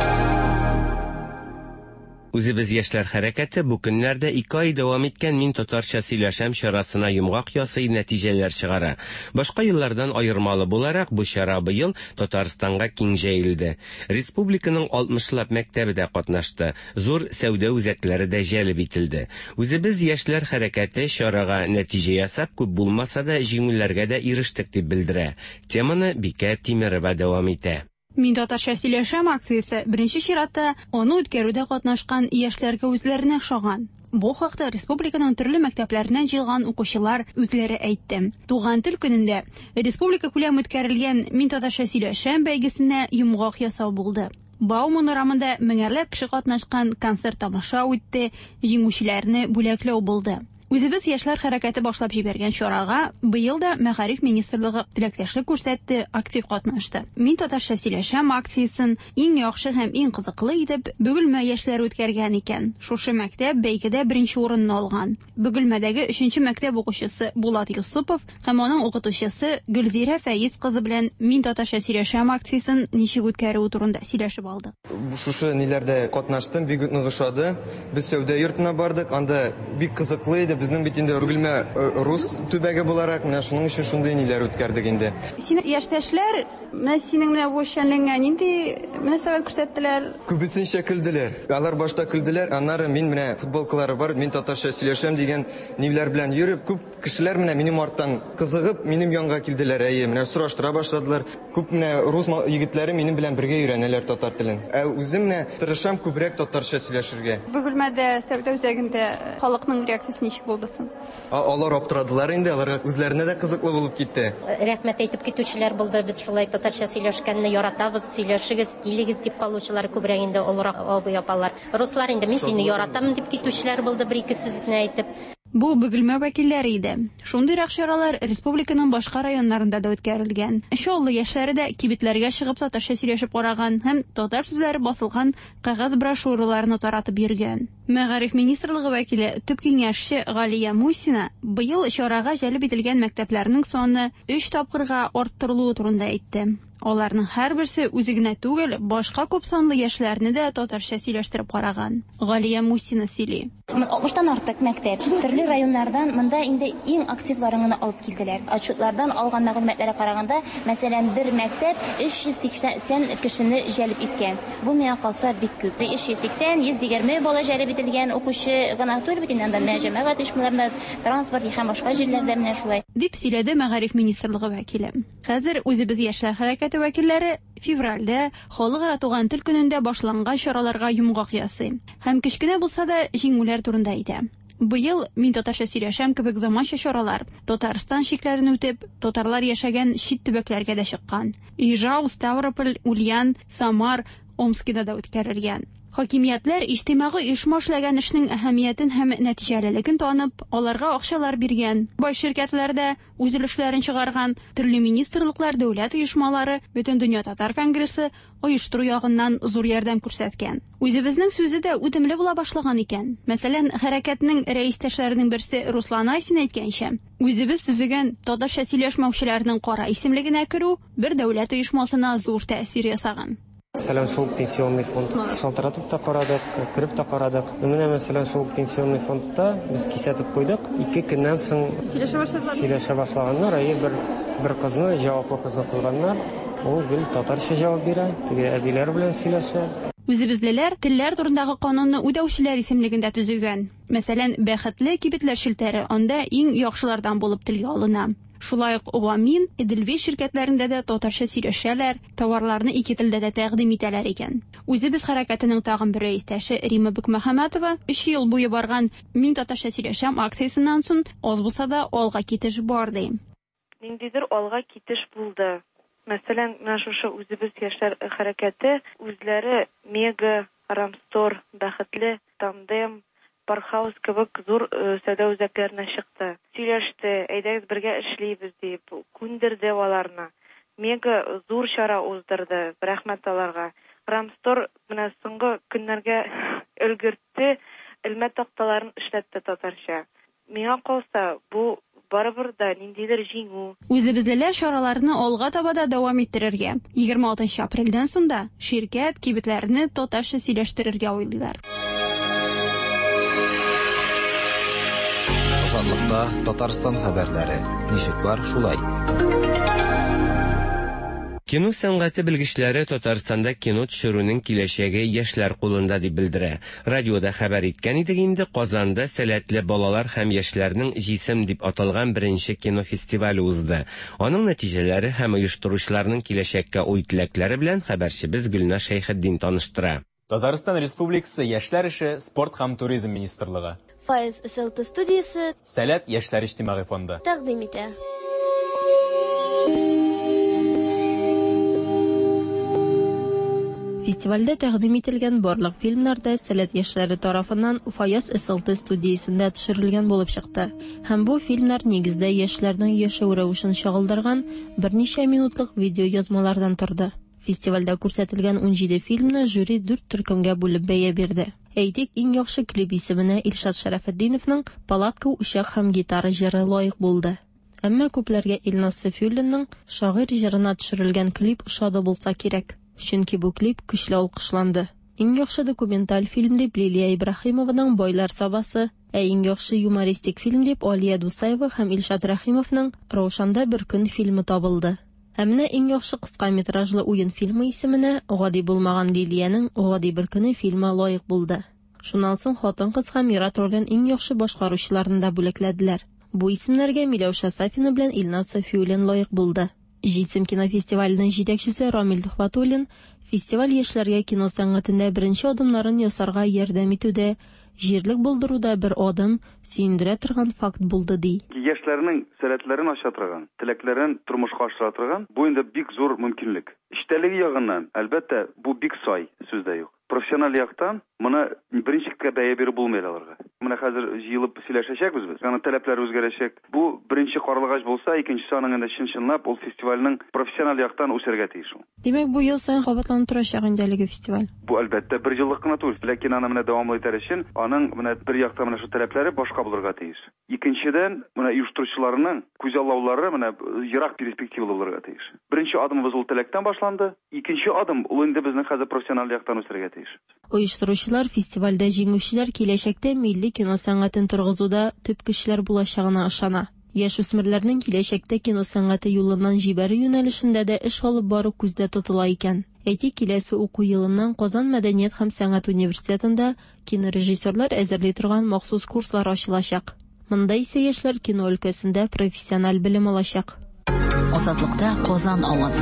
Үзебез яшьләр хәрәкәте бу көннәрдә ике ай дәвам иткән Мин татарча сөйләшәм чарасына йомгак ясый, нәтиҗәләр чыгара. Башка еллардан аермалы буларак бу чара быел Татарстанга киң җәелде. Республиканың алтмышлап мәктәбе дә катнашты. Зур сәүдә үзәкләре дә җәлеп ителде. Үзебез яшьләр хәрәкәте чарага нәтиҗә ясап, күп булмаса да җиңүләргә дә ирештек дип белдерә. Теманы Бикә Тимерова дәвам итә. Мин татарча сөйләшәм акциясе беренче чиратта аны үткәрүдә катнашкан яшьләргә үзләренә охшаган. Бу хакта республиканың төрле мәктәпләреннән җыелган укучылар үзләре әйтте. Туган тел көнендә республика күләм үткәрелгән Мин татарча сөйләшәм бәйгесенә йомгак ясау булды. Бауман урамында меңәрләп кеше катнашкан концерт тамаша үтте, җиңүчеләрне бүләкләү булды. Үзебез яшьләр хәрәкәте башлап җибәргән чарага быел да Мәгариф министрлыгы теләктәшлек күрсәтте, актив катнашты. Мин татарча сөйләшәм акциясын иң яхшы һәм иң кызыклы итеп Бөгелмә яшьләре үткәргән икән. Шушы мәктәп бәйгедә беренче урынны алган. Бөгелмәдәге өченче мәктәп укучысы Булат Юсупов һәм аның укытучысы Гөлзирә Фәиз кызы белән Мин татарча сөйләшәм акциясын ничек үткәрү турында сөйләшеп алдык. Шушы ниләрдә катнаштым, бик ныгышады. Без сәүдә йортына бардык, анда бик кызыклы иде. Безнең бит инде Бөгелмә рус төбәге буларак, менә шуның өчен шундый ниләр үткәрдек инде. Син яшьтәшләр, менә синең менә бу эшчәнлегеңә нинди мөнәсәбәт күрсәттеләр? Күбесенчә көлделәр. Алар башта көлделәр, аннары мин менә футболкалары бар, мин татарча сөйләшәм дигән ниләр белән йөреп, күп кешеләр менә минем арттан кызыгып, минем янга килделәр, әйе, менә сораштыра башладылар. Күп менә рус егетләре минем белән бергә өйрәнәләр татар телен. Ә үзем менә тырышам күбрәк татарча сөйләшергә. Бөгелмәдә сәүдә үзәгендә халыкның реакциясе ничек булды соң? Алар аптырадылар инде, алар үзләренә дә кызыклы булып китте. Рәхмәт әйтеп китүчеләр булды. Без шулай татарча сөйләшкәнне яратабыз, сөйләшегез, килегез дип калучылар күбрәк инде олырак абый апалар. Руслар инде мин сине яратам дип китүчеләр булды, бер-ике сүзне әйтеп. Бу Бөгелмә вәкилләре иде. Шундый чаралар республиканың башка районнарында да үткәрелгән. Чаллы яшьләре дә кибетләргә чыгып татарча сөйләшеп караган һәм татар сүзләре басылган кагаз брошюраларны таратып йөргән. Мәгариф министрлыгы вәкиле, төп киңәшче Галия Мусина быел чарага җәлеп ителгән мәктәпләрнең саны өч тапкырга арттырылуы турында әйтте. Аларның һәрберсе үзе генә түгел, башка күп санлы яшьләрне дә татарча сөйләштереп караган. Галия Мусина сөйли. алтмыштан артык мәктәп, төрле районнардан монда инде иң активларын гына алып килделәр. Отчетлардан алган мәгълүматларга караганда, мәсәлән, бер мәктәп өч йөз сиксән кешене җәлеп иткән. Бу миңа калса бик күп. өч йөз сиксән - йөз егерме бала җәлеп ителгән укучы гына түгел бит инде, анда җәмәгать оешмаларында, транспорт һәм башка җирләрдә менә шулай. Дип сөйләде Мәгариф министрлыгы вәкиле. Хәзер үзебез яшьләр хәрәкәте вәкилләре февральдә халыкара туган тел көнендә башланган чараларга йомгак ясый. Һәм кечкенә булса да җиңүләр турында әйтә. Быел Мин татарча сөйләшәм кебек заманча чаралар Татарстан шикләрен үтеп, татарлар яшәгән чит төбәкләргә дә чыккан. Ижау, Ставрополь, Ульян, Самар, Омскида да үткәрелгән. Хакимиятләр иҗтимагый оешма эшләгән эшнең әһәмиятен һәм нәтиҗәлелеген танып, аларга акчалар биргән. Бай ширкәтләрдә үз өлешләрен чыгарган, төрле министрлыклар, дәүләт оешмалары, бөтен дөнья татар конгрессы оештыру ягыннан зур ярдәм күрсәткән. Үзебезнең сүзе дә үтемле була башлаган икән. Мәсәлән, хәрәкәтнең рәистәшләренең берсе Руслан Айсин әйткәнчә, үзебез төзегән татарча сөйләшмәүчеләрнең кара исемлегенә керү бер дәүләт оешмасына зур тәэсир ясаган. Мәсәлән, шул пенсионный фонд шалтыратып та карадык, кирип та карадык. Менә мәсәлән, шул пенсионный фондта без кисәтеп куйдык. Ике көннән соң сөйләшә башлаганнар, әйе, бер бер кызны, җаваплы кызны кылганнар. Ул гел татарча җавап бирә, теге әбиләр белән сөйләшә. Үзебезлеләр телләр турындагы канунны үдәүчеләр исемлегендә төзегән. Мәсәлән, бәхетле кибетләр шелтәре анда иң яхшылардан булып телгә алына. Шулай ук Уамин, Эдельвейс ширкәтләрендә дә татарча сөйләшәләр, товарларны ике телдә дә тәкъдим итәләр икән. Үзебез хәрәкәтенең тагын бер рәистәше Рима Бекмөхәммәтова өч ел буе барган Мин татарча сөйләшәм акциясыннан соң аз булса да алга китеш бар ди. Ниндидер алга китеш булды. Мәсәлән, менә шушы үзебез яшьләр хәрәкәте үзләре Мега, Рамстор, Бәхетле, Тандем, Пархаус кебек зур сәүдә үзәкләренә чыкты. Сөйләште, әйдәгез бергә эшлибез дип, күндерде аларны. Мега зур чара уздырды, рәхмәт аларга. Рамстор менә соңгы көннәргә өлгертте, элмә такталарын эшләтте татарча. Миңа калса, бу барыбер да ниндидер җиңү. Үзебезлеләр чараларны алга таба да дәвам иттерергә. егерме алтынчы апрельдән соң да ширкәт кибетләрне татарча сөйләштерергә уйлыйлар. Азатлыкта Татарстан хәбәрләре. Ничек бар, шулай. Кино сәнгате белгечләре Татарстанда кино төшерүнең киләчәге яшьләр кулында дип белдерә. Радиода хәбәр иткән идек инде, Казанда сәләтле балалар һәм яшьләрнең җисем дип аталган беренче кино фестивале узды. Аның нәтиҗәләре һәм оештыручыларның киләчәккә уй-теләкләре белән хәбәрчебез Гөлнар Шәйхетдин таныштыра. Татарстан Республикасы Яшьләр эше, спорт һәм туризм министрлыгы. Файз СЛТ студиясе Сәләт яшьләр иҗтимагый фонды тәкъдим итә. Фестивальдә тәкъдим ителгән барлык фильмнарда сәләт яшьләре тарафыннан Фаяз Эсэлты студиясендә төшерелгән булып чыкты. Һәм бу фильмнар нигездә яшьләрнең яшәү рәвешен чагылдырган берничә минутлык видео язмалардан торды. Фестивальдә күрсәтелгән унҗиде фильмны жюри дүрт төркемгә бүлеп бәя бирде. Әйтик, иң яхшы клип исеменә Илшат Шәрәфетдиновның «Палатка, ушак һәм гитара» җыры лаек булды. Әмма күпләргә Илназ Сафиуллинның «Шагыйрь» җырына төшерелгән клип ошады булса кирәк. Чөнки бу клип көчле алкышланды. Иң яхшы документаль фильм дип Лилия Ибраһимованың «Байлар сабасы», ә иң яхшы юмористик фильм дип Алия Дусаева һәм Илшат Рәхимовның «Раушанда бер көн» фильмы табылды. Ә менә иң яхшы кыска метражлы уен фильмы исеменә «Гади булмаган Лилияның Гади бер көне» фильмы лаек булды. Шуннан соң хатын-кыз һәм Мират ролен иң яхшы башкаручыларны да бүләкләделәр. Бу исемнәргә Миләүшә Сафина белән Илназ Сафиуллин лаек булды. Җисем кинофестиваленең җитәкчесе Рамил Тухватуллин фестиваль яшьләргә кино сәнгатендә беренче адымнарын ясарга ярдәм итүдә, җирлек булдыруда бер адым сөендерә торган факт булды ди. Яшьләрнең сәләтләрен аша торган, теләкләрен тормышка ашыра торган, бу инде бик зур мөмкинлек. Эчтәлеге ягыннан, әлбәттә, бу бик сай, сүздә юк. Профессиональ яктан моны беренчелеккә бәя биреп булмый аларга. Менә хәзер җыелып сөйләшәчәкбез без. Аны таләпләр үзгәрәчәк. Бу беренче карлыгач булса, икенчесе аның инде чын-чынлап ул фестивальнең профессиональ яктан үсәргә тиеш. Димәк, бу ел саен кабатланып торачак инде әлеге фестиваль. Бу әлбәттә бер еллык кына түгел, ләкин аны менә дәвамлы итәр өчен аның менә бер якта менә шу таләпләре башка булырга тиеш. Икенчедән, менә оештыручыларның күзаллаулары менә ерак перспективалы булырга тиеш. Беренче адымыбыз ул теләктән башланды. Икенче адым ул инде безнең хәзер профессиональ яктан үсәргә тиеш. Оештыручылар фестивальдә җиңүчеләр киләчәктә милли кино сәнгатен торгызуда төп көчләр булачагына ышана. Яшүсмерләрнең киләчәктә кино сәнгате юлыннан җибәрү юнәлешендә дә эш алып бару күздә тотыла икән. Әйтик, киләсе уку елыннан Казан мәдәният һәм сәнгать университетында кинорежиссерлар әзерли торган махсус курслар ачылачак. Монда исә яшьләр кино өлкәсендә профессиональ белем алачак. Азатлыкта Казан авазы.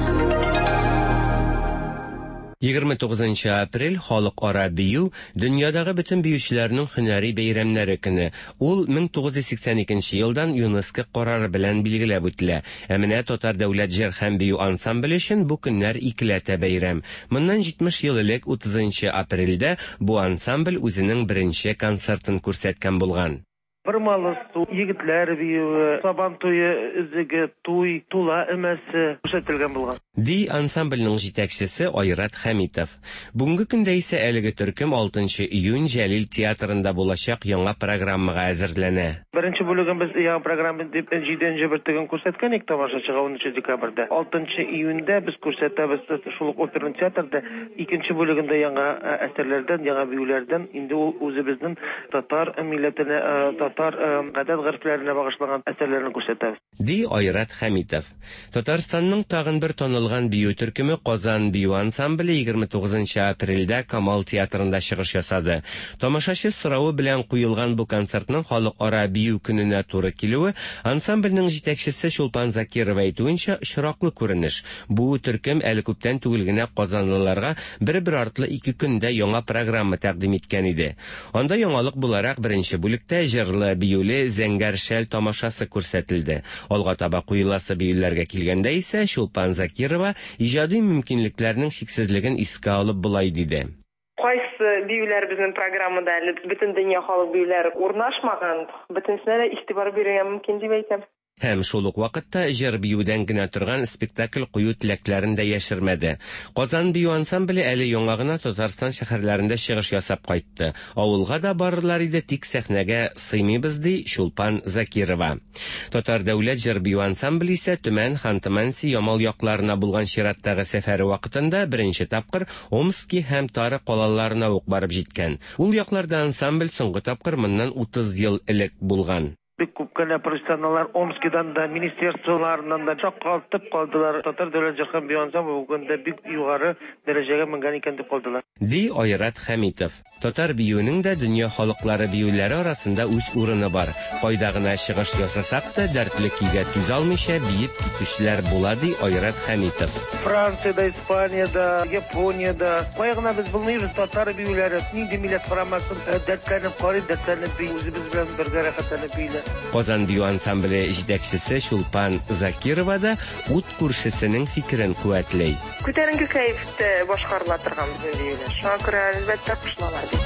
егерме тугызынчы апрель халыкара бию дөньядагы бөтен биючеләрнең һөнәри бәйрәмнәре көне. Ул мең тугыз йөз сиксән икенче елдан ЮНЕСКО карары белән билгеләп үтелә. Ә менә Татар дәүләт җыр һәм бию ансамбле өчен бу көннәр икеләтә бәйрәм. Моннан җитмеш ел элек утызынчы апрельдә бу ансамбль үзенең беренче концертын күрсәткән булган. Бер малыс, егетләр биюе, сабан туе, үзеге туй, тула эмәсе күрсәтелгән булган. Ди ансамбльнең җитәкчесе Айрат Хәмитов. Бүгенге көндә исә әлеге төркем алтынчы июнь Җәлил театрында булачак яңа программага әзерләнә. Беренче бүлеген без яңа программа дип җиденче бертеген күрсәткән ик тамашачыга унынчы декабрьдә. алтынчы июньдә без күрсәтәбез шул ук опера театрда. Икенче бүлегендә яңа әсәрләрдән, яңа биюләрдән инде ул үзебезнең татар милләтенә, татар гадәт-гырфләренә багышланган әсәрләрне күрсәтәбез. Ди Айрат Хәмитов. Татарстанның тагын бер танылган бию төркеме Казан бию ансамбле егерме тугызынчы апрельдә Камал театрында чыгыш ясады. Тамашачы соравы белән куелган бу концертның халыкара бию көненә туры килүе ансамбльнең җитәкчесе Чулпан Закирова әйтүенчә очраклы күренеш. Бу төркем әле күптән түгел генә казанлыларга бер-бер артлы ике көндә яңа программа тәкъдим иткән иде. Анда яңалык буларак беренче бүлектә җырлы биюле зәңгәр шәл тамашасы күрсәтелде. Алга таба куеласы биюләргә килгәндә исә Чулпан Закирова иҗади мөмкинлекләрнең чиксезлеген искә алып булай диде. Кайсы биюләр безнең программада әле бөтен дөнья халык биюләре урнашмаган, бөтенсенә дә игътибар бирергә мөмкин дип әйтәм. Һәм шул ук вакытта җыр биюдән генә торган спектакль кую теләкләрен дә яшермәде. Казан бию ансамбле әле яңа гына Татарстан шәһәрләрендә чыгыш ясап кайтты. Авылга да барырлар иде, тик сәхнәгә сыймыйбыз ди Чулпан Закирова. Татар дәүләт җыр бию ансамбле исә Төмән, Хан-Тыманси, Ямал якларына булган чираттагы сәфәре вакытында беренче тапкыр Омски һәм Тары калаларына ук барып җиткән. Ул якларда ансамбль соңгы тапкыр моннан утыз ел элек булган. Бик күп кенә профессионаллар Омскидан да, министрлыкларыннан да чакыртып калдылар. Татар дәүләт җыр һәм бию ансамбле бүгендә бик югары дәрәҗәгә менгән икән дип калдылар. Ди Айрат Хәмитов. Татар биюнең дә дөнья халыклары биюләре арасында үз урыны бар. Кайда гына чыгыш ясасак та дәртле көйгә түзә алмыйча биеп китүчеләр була ди Айрат Хәмитов. Франциядә, Испаниядә, Япониядә кая гына без булмыйбыз татар биюләре. Нинди милләт карамасын, дәртләнеп карый, дәртләнеп бию, үзебез белән бергә рәхәтләнеп биюләр. Казан бию ансамбле җитәкчесе Шулпан Закирова да ут күршесенең фикерен куәтләй. Күтәренке кайфта башкарыла торган безнең биюләр. Шуңа күрә әлбәттә кушылалар бит.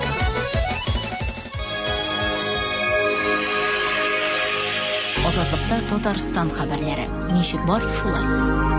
Азатлыкта Татарстан хәбәрләре. Ничек бар шулай?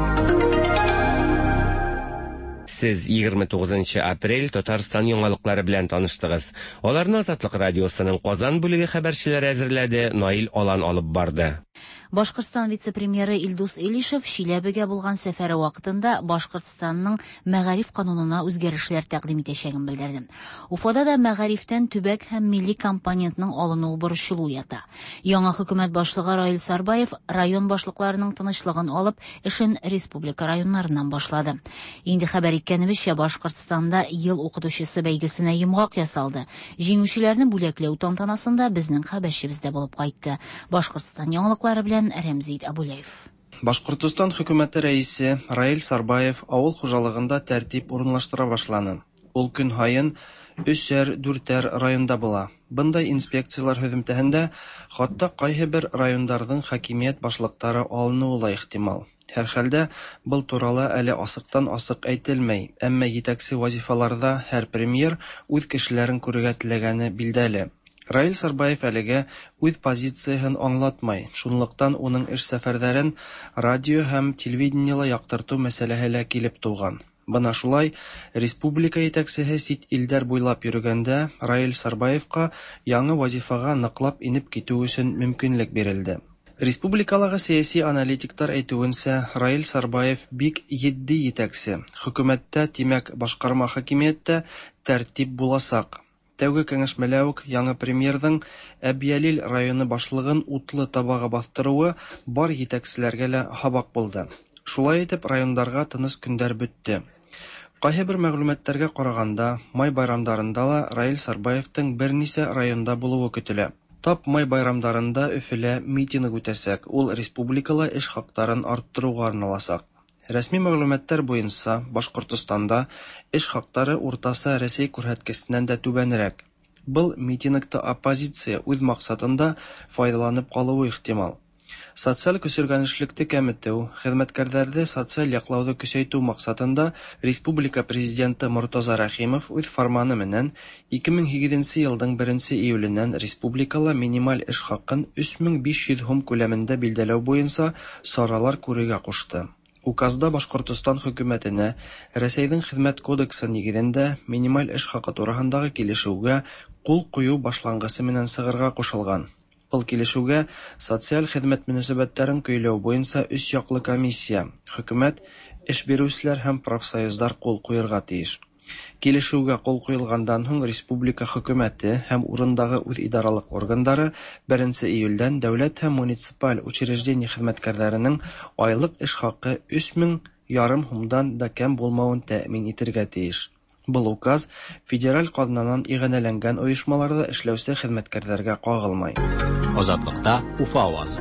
Сез егерме тугызынчы апрель Татарстан яңалыклары белән таныштыгыз. Аларны Азатлык радиосының Казан бүлеге хәбәрчеләре әзерләде, Наил Алан алып барды. Башкортстан вице-премьеры Илдус Илишев Чиләбегә булган сәфәре вакытында Башкортстанның мәгариф канунына үзгәрешләр тәкъдим итәчәген белдерде. Уфада да мәгарифтән төбәк һәм милли компонентның алынуы борчылу ята. Яңа хөкүмәт башлыгы Раил Сарбаев район башлыкларының тынычлыгын алып, эшен республика районнарыннан башлады. Инде хәбәр иткәнебезчә, Башкортстанда ел укытучысы бәйгесенә йомгак ясалды. Җиңүчеләрне бүләкләү тантанасында безнең хәбәрчебез дә булып кайтты. Башкортстан яңалыклары белән Рәмзит Абулаев. Башкортстан хөкүмәте рәисе Раил Сарбаев авыл хуҗалыгында тәртип урынлаштыра башланы. Ул көн һайын өчәр-дүртәр районда була. Бындай инспекциялар һөҗүмтәһендә хатта кайһы бер районнарның хакимият башлыклары алынуы ла ихтимал. Һәр хәлдә был туралы әле асыктан-асык әйтелмәй, әмма җитәкче вазифаларда һәр премьер үз кешеләрен күрергә теләгәне билдәле. Раил Сарбаев әлегә үз позицияһен аңлатмай, шунлыктан уның эш сәфәрләрен радио һәм телевидениелы яктырту мәсьәләһе лә килеп туган. Бына шулай, республика җитәкчесе сит илдәр буйлап йөргәндә Раил Сарбаевка яңа вазифага ныклап инеп китү өчен мөмкинлек бирелде. Республикалыгы сәяси аналитиктар әйтүенсә, Раил Сарбаев бик етди җитәкче. Хөкүмәттә, тимәк, башкарма хакимияттә тәртип буласак. Тәүге кәңәшмәлә үк яңа премьерның Әбиялил районы башлыгын утлы табага бастыруы бар җитәкчеләргә лә хабак булды. Шулай итеп, районнарга тыныч көндәр бетте. Кайһы бер мәгълүматларга караганда, май байрамнарында ла Раил Сарбаевтың берничә районда булуы көтелә. Тап май байрамнарында Өфөлә митинг үтәсәк, ул республикала эш хакдарын арттыруга арналачак. Рәсми мәгълүматлар буенча, Башкортстанда эш хакдары уртасы Рәсәй күрһәткеченнән дә түбәнрәк. Был митингта оппозиция үз максатында файдаланып калуы ихтимал. Социаль көсөргәнешлекне кәметү, хезмәткәрләрне социаль яклауды көчәйтү максатында республика президенты Муртаза Рәхимов үз фарманы менән ике мең җиденче елның беренче июленнән республикала минималь эш хакын өч мең биш йөз сум күләмендә билдәләү буенча саралар күрергә кушты. Указда Башкортстан хөкүмәтенә Рәсәйнең хезмәт кодексы нигезендә минималь эш хакы турысындагы килешүгә кул кую башлангысы менән сыгырга кушылган. Был килешүгә социаль хезмәт мөнәсәбәтләрен көйләү буенча өч яклы комиссия, хөкүмәт, эш бирүчеләр һәм профсоюзлар кул куярга тиеш. Килешүгә кул куелгандан соң республика хөкүмәте һәм урындагы үз идаралык органнары беренче июльдән дәүләт һәм муниципаль учреждение хезмәткәрләренең айлык эш хакы өч мең ярым сумдан да кәм булмавын тәэмин итәргә тиеш. Был указ федераль казнанан игъанәләнгән оешмаларда эшләүче хезмәткәрләргә кагылмай. Азатлыкта Уфа авазы.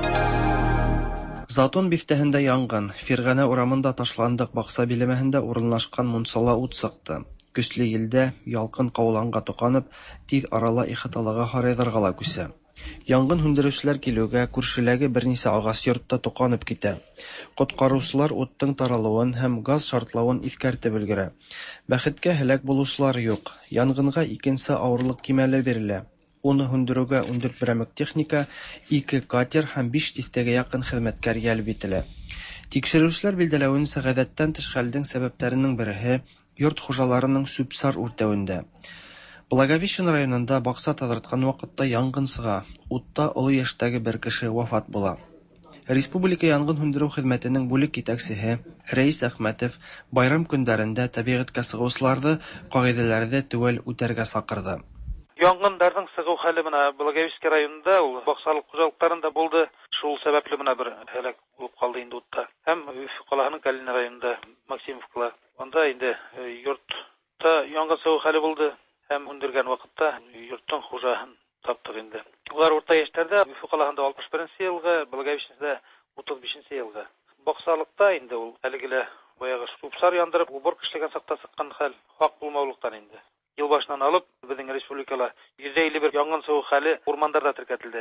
Затон бифтәһендә янгын, Фиргана урамында ташландык бакса биләмәһендә урынлашкан мунсала ут сыкты. Көчле елдә ялкын кауланга токанып, тиз арала ихаталыга харайдырга ла күсә. Янгын һүндерүчеләр килүгә күршеләге берничә агач йортта токанып китә. Коткаручылар уттың таралуын һәм газ шартлавын искәртеп өлгерә. Бәхеткә һәлак булучылар юк. Янгынга икенче авырлык кимәле бирелә. Уны һүндерүгә ундүрт берәмек техника, ике катер һәм биш тистәгә якын хезмәткәр җәлеп ителә. Тикшерүчеләр билдәләвенчә, гадәттән тыш хәлнең сәбәпләренең бере йорт хуҗаларының сүпсар үртәвендә. Благовещен районында бакса тазарткан вакытта янгын сыга. Утта олы яшьтәге бер кеше вафат була. Республика янгын һүндерү хезмәтенең бүлек җитәкчесе Рәис Әхмәтов байрам көндәрендә табигатькә сыгучыларны кагыйдәләрдә төвәл үтәргә сакырды. Янгындардың сыгу хәле менә Благовещен районында, ул баксалык хуҗалыкларында булды. Шул сәбәпле менә бер һәлак булып калды инде утта. Һәм Уфа калаһының Калина районында, Максимовкала, анда инде йортта янгын сыгу хәле булды. Һәм үндергән вакытта йорттың хуҗаһын таптык инде. Улар урта яшьтәрдә, Уфа калаһында алтмыш беренче елгы, Благовещендә утыз бишенче елгы. Баксалыкта инде ул әлегеле баягы супсар яндырып, уборка эшләгән сакта сыккан хәл хак булмаулыктан инде. Ел башынан алып, безнең республикала йөз илле бер янгын сыгу хәле урмандарда теркәтелде.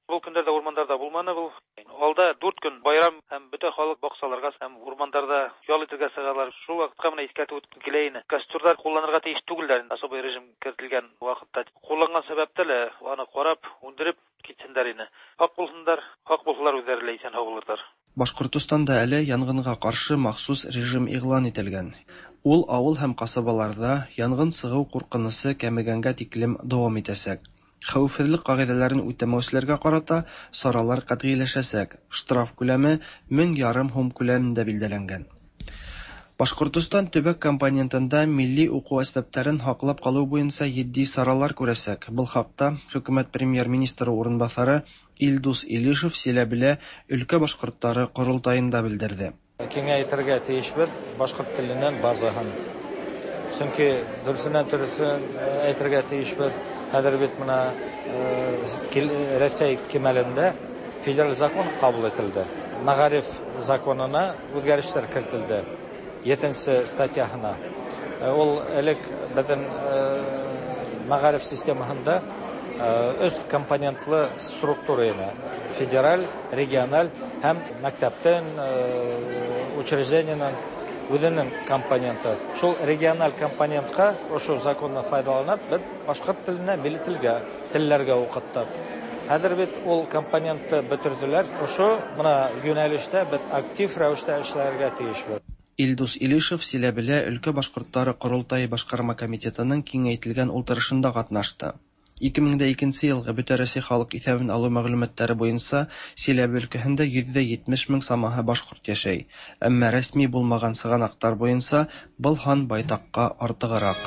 Бу көндәрдә урмандарда булманы бу. Алда дүрт көн байрам һәм бөтен халык баксаларга һәм урмандарда ял итәргә сыгалар. Шул вакытка менә искәртеп үткән киләйне. Костюрлар кулланырга тиеш түгелләр. Особый режим кертелгән вакытта кулланган сәбәптә лә аны карап, үндереп китсеннәр ине. Хак булсыннар, хак булсалар үзләре исән һаулырлар. Башкортостанда әле янгынга каршы махсус режим игълан ителгән. Ул авыл һәм касабаларда янгын сыгу куркынысы кәмегәнгә тиклем дәвам итәсәк. Хәвефсезлек кагыйдәләрен үтәмәүчеләргә карата саралар катгыйләшәсәк. Штраф күләме мең ярым һум күләмендә билдәләнгән. Башкортостан төбәк компонентында милли уку әсбапларын хаклап калу буенча җитди саралар күрәсәк. Бу хакта хөкүмәт премьер-министры урынбасары Илдус Илишев Силәбилә өлкә башкортлары курултаенда белдерде. Киңәйтергә тиешбез башкорт теленең базаһын. Чөнки дөресеннән дөресен әйтергә тиешбез. Хәзер бит менә Россия кимәлендә федераль закон кабул ителде. Мәгариф законына үзгәрешләр кертелде. Yetінші статьяһына. Ул элек безнең мәгариф системаһында өс компонентлы структураны федераль, региональ һәм мәктәптән учреждениянең үзенең компоненты. Шул региональ компонентка ошо законны файдаланып, без башкорт теленә милли телгә, телләргә укыттык. Хәзер бит ул компонентты бетерделәр. Ошо моны юнәлештә без актив рәвештә эшләргә тиешбез. Илдус Илишев Силәбилә өлкә башкортлары курултайы башкарма комитетының киңәйтелгән утырышында катнашты. ике мең икенче елгы бөтенроссия халык исәбен алу мәгълүматлары буенча Силәбе өлкәһендә йөз җитмеш мең самаһы башкорт яшәй. Әмма рәсми булмаган сыганактар буенча был хан байтакка артыграк.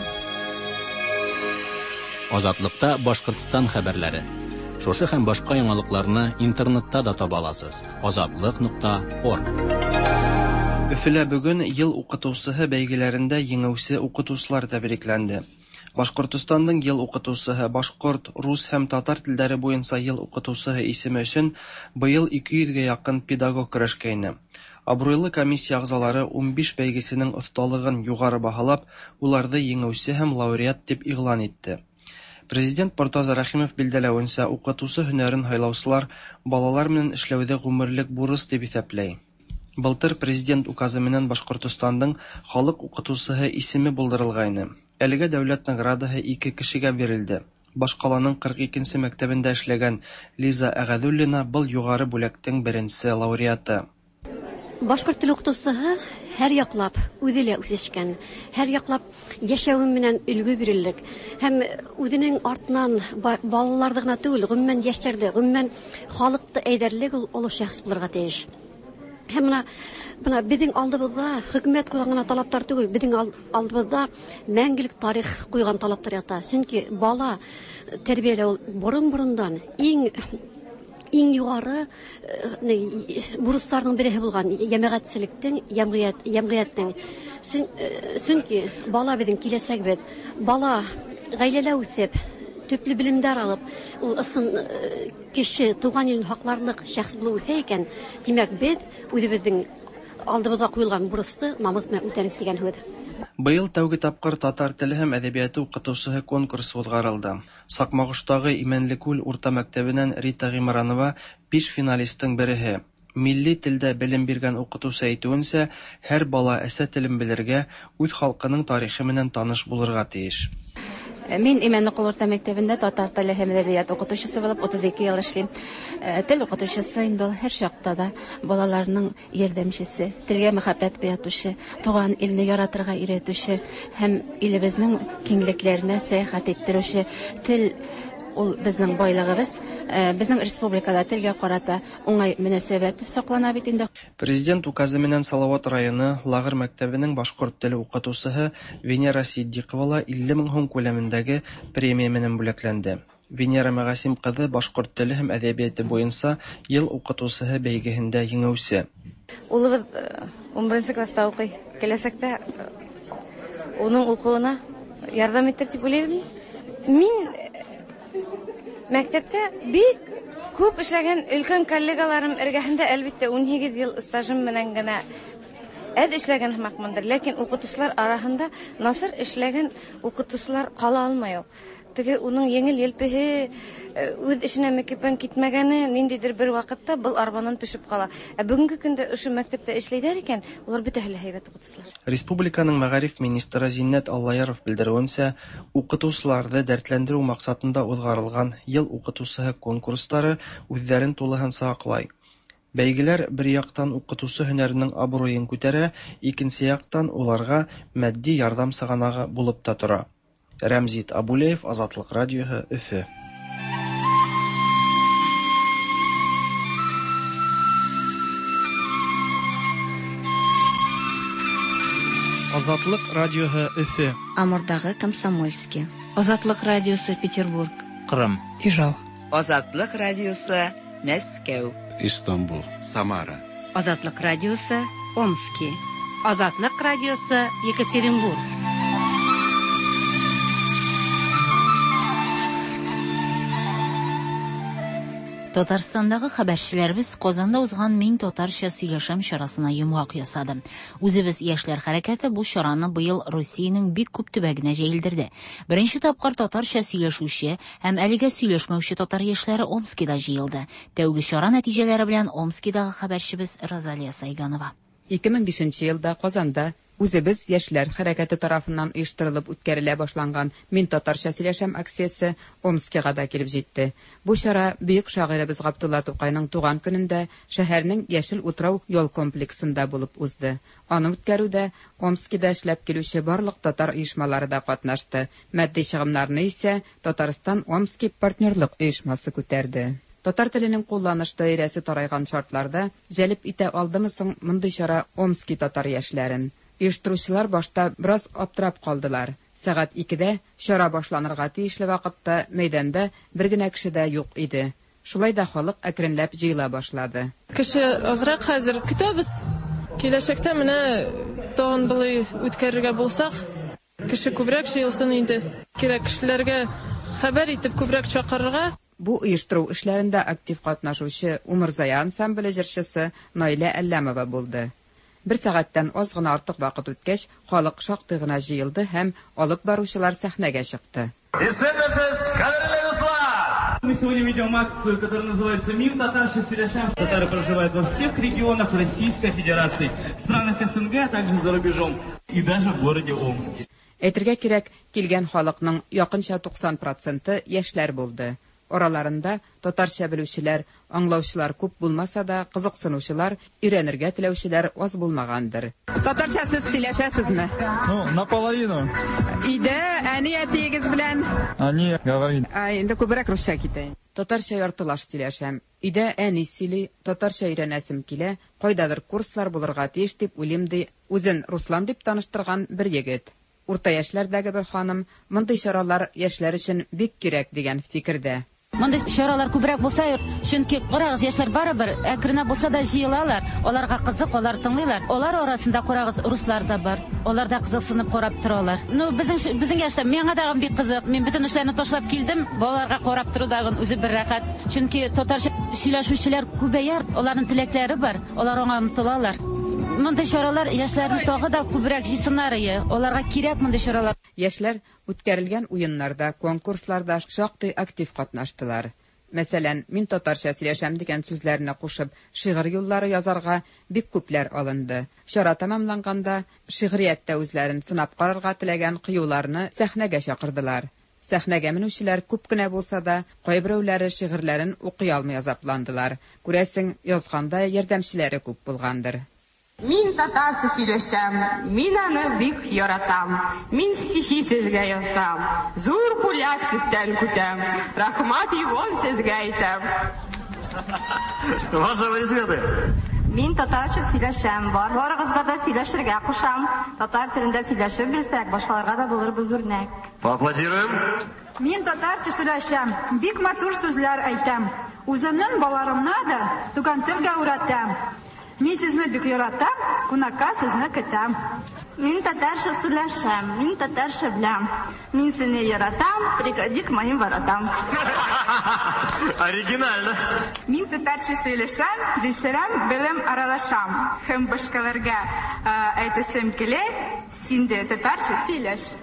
Азатлыкта Башкортстан хәбәрләре. Шушы һәм башка яңалыкларны интернетта да таба аласыз. азатлык нокта орг. Өфөлә бүген ел укытучысы бәйгеләрендә еңүче укытучылар тәбрикләнде. Башкортостандың ел укытучысы башкорт, рус һәм татар телләре буенча ел укытучысы исеме өчен быел ике йөзгә якын педагог көрәшкәйне. Абруйлы комиссия әгъзалары ун биш бәйгесенең осталыгын югары баһалап, уларны еңүче һәм лауреат дип игълан итте. Президент Мортаза Рахимов билдәләвенчә, укытучы һөнәрен һайлаучылар балалар белән эшләүдә гомерлек бурыс дип исәпләй. Былтыр президент указы менән Башкортостандың халык укытучысы исеме булдырылгайны. Әлегә дәүләт наградаһы ике кешегә бирелде. Башкаланың кырык икенче мәктәбендә эшләгән Лиза Әгәдуллина был югары бүләктең беренче лауреаты. Башкорт тел укытучысы һәр яклап үҙелә үсешкән, һәр яклап яшәүе менән өлгө биреллек һәм үзенең артынан балаларны гына түгел, гомумән яшьләрдә, гомумән халыкты әйдәрлек ул олы шәхес булырга тиеш. Һәм менә менә безнең алдыбызда хөкүмәт куйган гына талаптар түгел, безнең алдыбызда мәңгелек тарих куйган талаптар ята. Чөнки бала тәрбияләү борын-борындан иң иң югары бурысларның бере булган җәмәгатьчелектең, җәмгыять җәмгыятьнең. Чөнки бала безнең киләсәк, бала гаиләлә үсеп, төпле белемдәр алып, ул ысын кеше туган илен хакларлык шәхес булып үсә икән, димәк без үзебезнең алдыбызга куелган бурысты намус белән үтәнек дигән һүз. Быел тәүге тапкыр татар теле һәм әдәбияты укытучысы конкурсы узгарылды. Сакмагыштагы Имәнлекүл урта мәктәбеннән Рита Гыймаранова биш финалистның береһе. Милли телдә белем биргән укытучы әйтүенчә, һәр бала әсә телен белергә, үз халкының тарихы менән таныш булырга тиеш. Мин Имәнлекүл урта мәктәбендә татар теле һәм әдәбият укытучысы булып утыз ике ел эшлим. Тел укытучысы инде ул һәр чакта да балаларның ярдәмчесе, телгә мәхәббәт бирүче, туган илне яратырга өйрәтүче һәм илебезнең киңлекләренә сәяхәт иттерүче. Тел ул безнең байлыгыбыз, безнең республикада телгә карата уңай мөнәсәбәт саклана бит инде. Президент указы менән Салават районы Лагыр мәктәбенең башкорт теле укытучысы Венера Сиддиқова илле мең һум күләмендәге премия менән бүләкләнде. Венера Мәгасим кызы башкорт теле һәм әдәбияты буенча ел укытучысы бәйгеһендә еңүче. Улыбыз ун беренче класста укый. Киләсәктә уның укуына ярдәм итер дип уйлыйм. Мин мәктәптә бик күп эшләгән өлкән коллегаларым эргәһендә әлбәттә ун һигез ел стажым менән генә әд эшләгән хәмәкмендер, ләкин укытучылар арасында насыр эшләгән укытучылар кала алмый. Теге уның еңел елпеһе үз эшенә мәктәптән китмәгәне ниндидер бер вакытта был арбанан төшеп кала. Ә бүгенге көндә ошо мәктәптә эшләйләр икән, улар бөтәһе лә һәйбәт укытучылар. Республиканың мәгариф министры Зиннәт Аллаяров белдерүенчә, укытучыларны дәртләндерү максатында узгарылган ел укытучысы конкурслары үзләрен тулыһынча аклай. Бәйгеләр бер яктан укытучы һөнәренең абруен күтәрә, икенче яктан уларга матди ярдәм сыганагы булып та тора. Рәмзит Абулеев, Азатлык радиоһы, Өфе. Азатлык радиоһы, Өфе. Амурдагы Комсомольский. Азатлык радиосы, Петербург. Кырым. Ижау. Азатлык радиосы, Мәскәү. Истанбул. Самара. Азатлык радиосы, Омский. Азатлык радиосы, Екатеринбург. Татарстандагы хәбәрчеләребез Казанда узган мин татарча сөйләшәм чарасына йомгак ясады. Үзебез яшьләр хәрәкәте бу чараны быел Русиянең бик күп төбәгенә җәелдерде. Беренче тапкыр татарча сөйләшүче һәм әлегә сөйләшмәүче татар яшьләре Омскида җыелды. Тәүге чара нәтиҗәләре белән Омскидагы хәбәрчебез Розалия Сайганова. ике мең бишенче елда Казанда үзебез яшьләр хәрәкәте тарафыннан оештырылып үткәрелә башланган Мин татарча сөйләшәм акциясе Омскига да килеп җитте. Бу чара бөек шагыйребез Габдулла Тукайның туган көнендә шәһәрнең Яшел утрау ял комплексында булып узды. Аны үткәрүдә Омскида эшләп килүче барлык татар оешмалары да катнашты. Матди чыгымнарны исә Татарстан Омский партнерлык оешмасы күтәрде. Татар теленең кулланыш даирәсе тарайган шартларда җәлеп итә алдымы соң мондый чара Омский татар яшьләрен? Оештыручылар башта бераз аптырап калдылар. Сәгать икедә чара башланырга тиешле вакытта мәйданда бер генә кеше дә юк иде. Шулай да халык әкренләп җыела башлады. Кеше азрак хәзер көтәбез. Киләчәктә менә тагын булай үткәрергә булсак, кеше күбрәк җыелсын инде. Кирәк кешеләргә хәбәр итеп күбрәк чакырырга. Бу оештыру эшләрендә актив катнашучы Умырзая ансамбле җырчысы Наилә Әлләмова булды. Бер сәгатьтән аз гына артык вакыт үткәч, халык шактый гына җыелды һәм алып баручылар сәхнәгә чыкты. Мы сегодня ведем акцию, которая называется «Мин татарча сөйләшәм», которая проживает во всех регионах Российской Федерации, странах СНГ, а также за рубежом и даже в городе Омске. Әйтергә кирәк, килгән халыкның якынча туксан проценты яшьләр булды. Ораларында татарча белүчеләр, аңлаучылар күп булмаса да, кызыксынучылар, өйрәнергә теләүчеләр аз булмагандыр. Татарча сез сөйләшәсезме? Ну, наполовину. Иде, әни әтиегез белән? Они говорят. А, инде күбрәк русча китә. Татарча яртылаш сөйләшәм. Иде әни сөйли, татарча өйрәнәсем килә, кайдадыр курслар булырга тиеш дип уйлыйм ди, үзен Руслан дип таныштырган бер егет. Урта яшьләрдәге бер ханым, мондый чаралар яшьләр өчен бик кирәк дигән фикердә. Мондай чаралар күбрәк булса, чөнки карагыз, яшьләр барыбер әкренә булса да җыелалар. Аларга кызык, алар тыңлыйлар. Алар арасында карагыз, руслар да бар. Алар да кызыксынып карап торалар. Ну, безнең безнең яшьтә миңа да бик кызык. Мин бүтән эшләрне ташлап килдем. Балаларга карап торудагы үзе бер рәхәт. Чөнки татарча сөйләшүчеләр күбәяр, аларның теләкләре бар. Алар аңа омтылалар. Мондай чаралар яшьләрне тагы да күбрәк җисеннәрие. Аларга кирәк мондай чаралар. Яшьләр үткәрелгән уеннарда, конкурсларда шактый актив катнаштылар. Мәсәлән, мин татарча сөйләшәм дигән сүзләрне кушып, шигырь юллары язарга бик күпләр алынды. Чара тәмамланганда, шигърияттә үзләрен сынап карарга теләгән кыюларны сәхнәгә чакырдылар. Сәхнәгә менүчеләр күп кенә булса да, кайберәүләре шигырьләрен укый алмый азапландылар. Күрәсең, язганда ярдәмчеләре күп булгандыр. Мин татарча сөйләшәм, мин аны бик яратам. Мин стихи сезгә язам, зур бүләк сездән көтәм. Рахмат Иван сезгә әйтәм. Ваша вәзгәде. Мин татарча сөйләшәм, барыгызга да сөйләшергә кушам. Татар телендә сөйләшеп белсәк, башкаларга да булырбыз үрнәк. Поаплодируем. Мин татарча сөйләшәм, бик матур сүзләр әйтәм. Үземнең балаларымна да туган телгә өйрәтәм. Мин сезне бик яратам, кунакка сезне көтәм. Мин татарча сөйләшәм, мин татарча беләм. Мин сине яратам, приходи к моим воротам. Оригинально. Мин татарча сөйләшәм, дисәләм белем аралашам. Һәм башкаларга әйтәсем килә, син дә татарча сөйләш.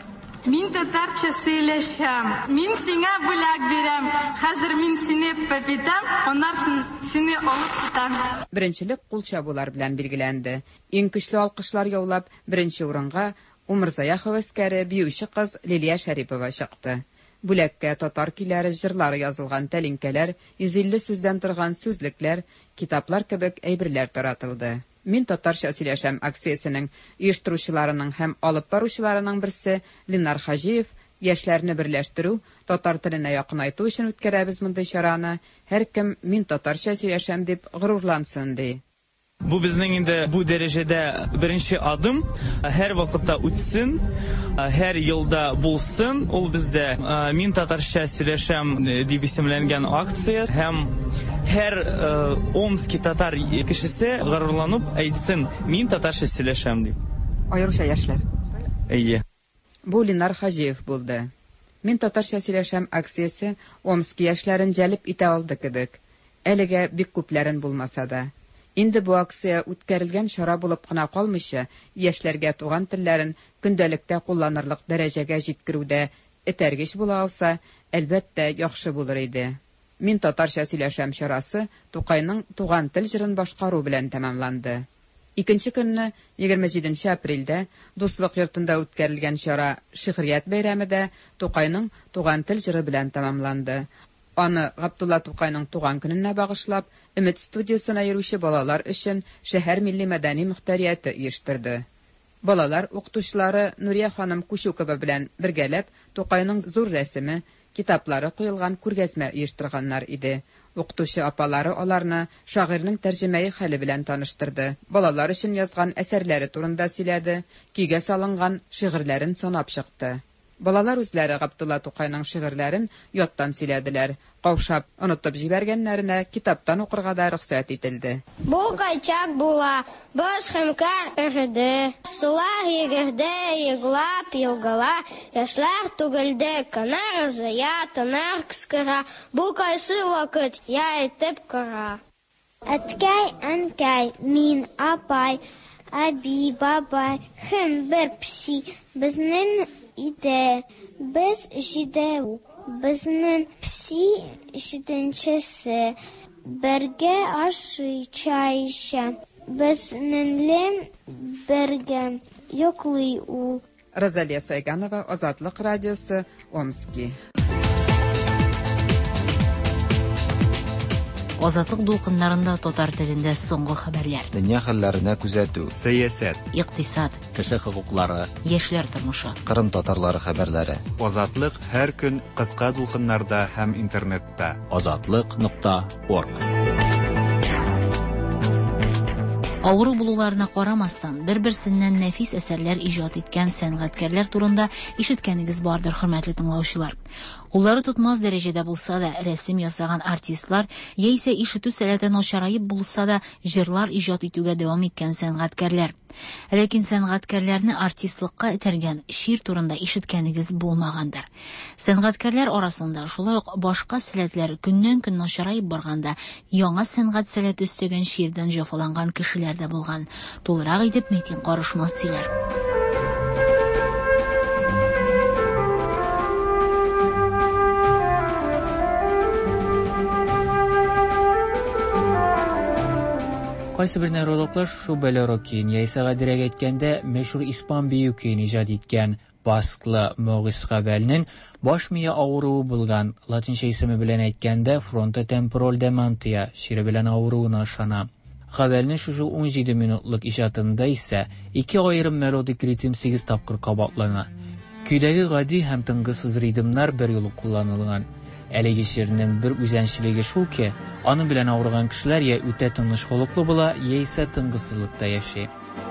Мин татарча сөйләшәм. Мин сиңа бүләк бирәм. Хәзер мин сине öpеп итәм, аннан сине алып китәм. Беренчелек кул чабулар белән билгеләнде. Иң көчле алкышлар яулап, беренче урынга Умырзая хәвәскәре биюче кыз Лилия Шәрипова чыкты. Бүләккә татар көйләре, җырлары язылган тәлинкәләр, йөз илле сүздән торган сүзлекләр, китаплар кебек әйберләр таратылды. Мин татарча сөйләшәм акциясенең оештыручыларының һәм алып баручыларының берсе Ленар Хәҗиев яшьләрне берләштерү, татар теленә якынайту өчен үткәрәбез мондай чараны. Һәркем мин татарча сөйләшәм дип горурлансын ди. Бу безнең инде бу дәрәҗәдә беренче адым, һәр вакытта үтсен, һәр елда булсын. Ул бездә мин татарча сөйләшәм дип исемләнгән акция һәм һәр омский татар кешесе горурланып әйтсен, мин татарча сөйләшәм дип. Аеруча яшьләр. Әйе. Бу Ленар Хәҗиев булды. Мин татарча сөйләшәм акциясе омский яшьләрен җәлеп итә алды кебек. Әлегә бик күпләрен булмаса да. Инде бу акция үткәрелгән чара булып кына калмыйча, яшьләргә туган телләрен көндәлектә кулланырлык дәрәҗәгә җиткерүдә этәргеч була алса, әлбәттә яхшы булыр иде. Мин татарча сөйләшәм чарасы Тукайның туган тел җырын башкару белән тәмамланды. Икенче көнне, егерме җиденче апрельдә, Дуслык йортында үткәрелгән чара Шигърият бәйрәмендә Тукайның туган тел җыры белән тәмамланды. Аны Габдулла Тукайның туган көненә багышлап, Өмет студиясына йөрүче балалар өчен шәһәр милли мәдәни мөхтәрияте оештырды. Балалар укытучылары Нурия ханым Кучукова белән бергәләп Тукайның зур рәсеме, китаплары куелган күргәзмә оештырганнар иде. Укытучы апалары аларны шагыйрьнең тәрҗемәи хәле белән таныштырды. Балалар өчен язган әсәрләре турында сөйләде, көйгә салынган шигырьләрен санап чыкты. Балалар үзләре Габдулла Тукайның шигырьләрен яттан сөйләделәр. Каушап, онытып җибәргәннәренә китаптан укырга да рөхсәт ителде. Бу кайчак була, бош хәмкәр эреде. Сулар егерде, еглап, елгала, яшьләр түгелде, канар зая, танар кыскыра. Бу кайсы вакыт я әйтеп кара. Әткәй, әнкәй, мин апай, аби, бабай, һәм бер пси безнең иде. Без җидәү. Безнең пси җиденчесе. Бергә ашый, чай эчә. Безнең бергә йоклый ул. Розалия Сайганова, Азатлык радиосы, Омский. Азатлык дулкыннарында татар телендә соңгы хәбәрләр. Дөнья хәлләренә күзәтү, сәясәт, икътисад, кеше хокуклары, яшьләр тормышы, Кырым татарлары хәбәрләре. Азатлык һәр көн кыска дулкыннарда һәм интернетта. азатлык нокта орг. Авыру булуларына карамастан, бер-берсеннән нәфис әсәрләр иҗат иткән сәнгатькәрләр турында ишеткәнегез бардыр, хөрмәтле тыңлаучылар. Уллары тотмас дәрәҗәдә булса да, рәсем ясаган артистлар, яисә ишетү сәләте начарайып булса да, җырлар иҗат итүгә дәвам иткән сәнгатькәрләр. Ләкин сәнгатькәрләрне артистлыкка этәргән шир турында ишеткәнегез булмагандыр. Сәнгатькәрләр арасында шулай ук башка сәләтләр көннән-көн начарайып барганда, яңа сәнгать сәләте өстәгән ширдән җәфаланган кешеләр дә булган. Тулырак итеп Метин Карышмас сөйләр. Кайсы бер нейрологлар шу бәләро кейін, яисә гадирәк әйткәндә, мәшһүр испан бию көен иҗат иткән Басклы Могис Габелнең баш мия авыруы булган, латинча исеме белән әйткәндә, фронтотемпораль дементия шире белән авыруына ышана. Габелнең шушы ун җиде минутлык иҗатында исә ике аерым мелодик ритм сигез тапкыр кабатлана. Көйдәге гади һәм тынгысыз ритмнар бер юлы кулланылган. Әлеге ширнең бер үзәнчелеге шул ки, аны белән авырган кешеләр я үтә тыныч холыклы була, яисә тынгысызлыкта яши.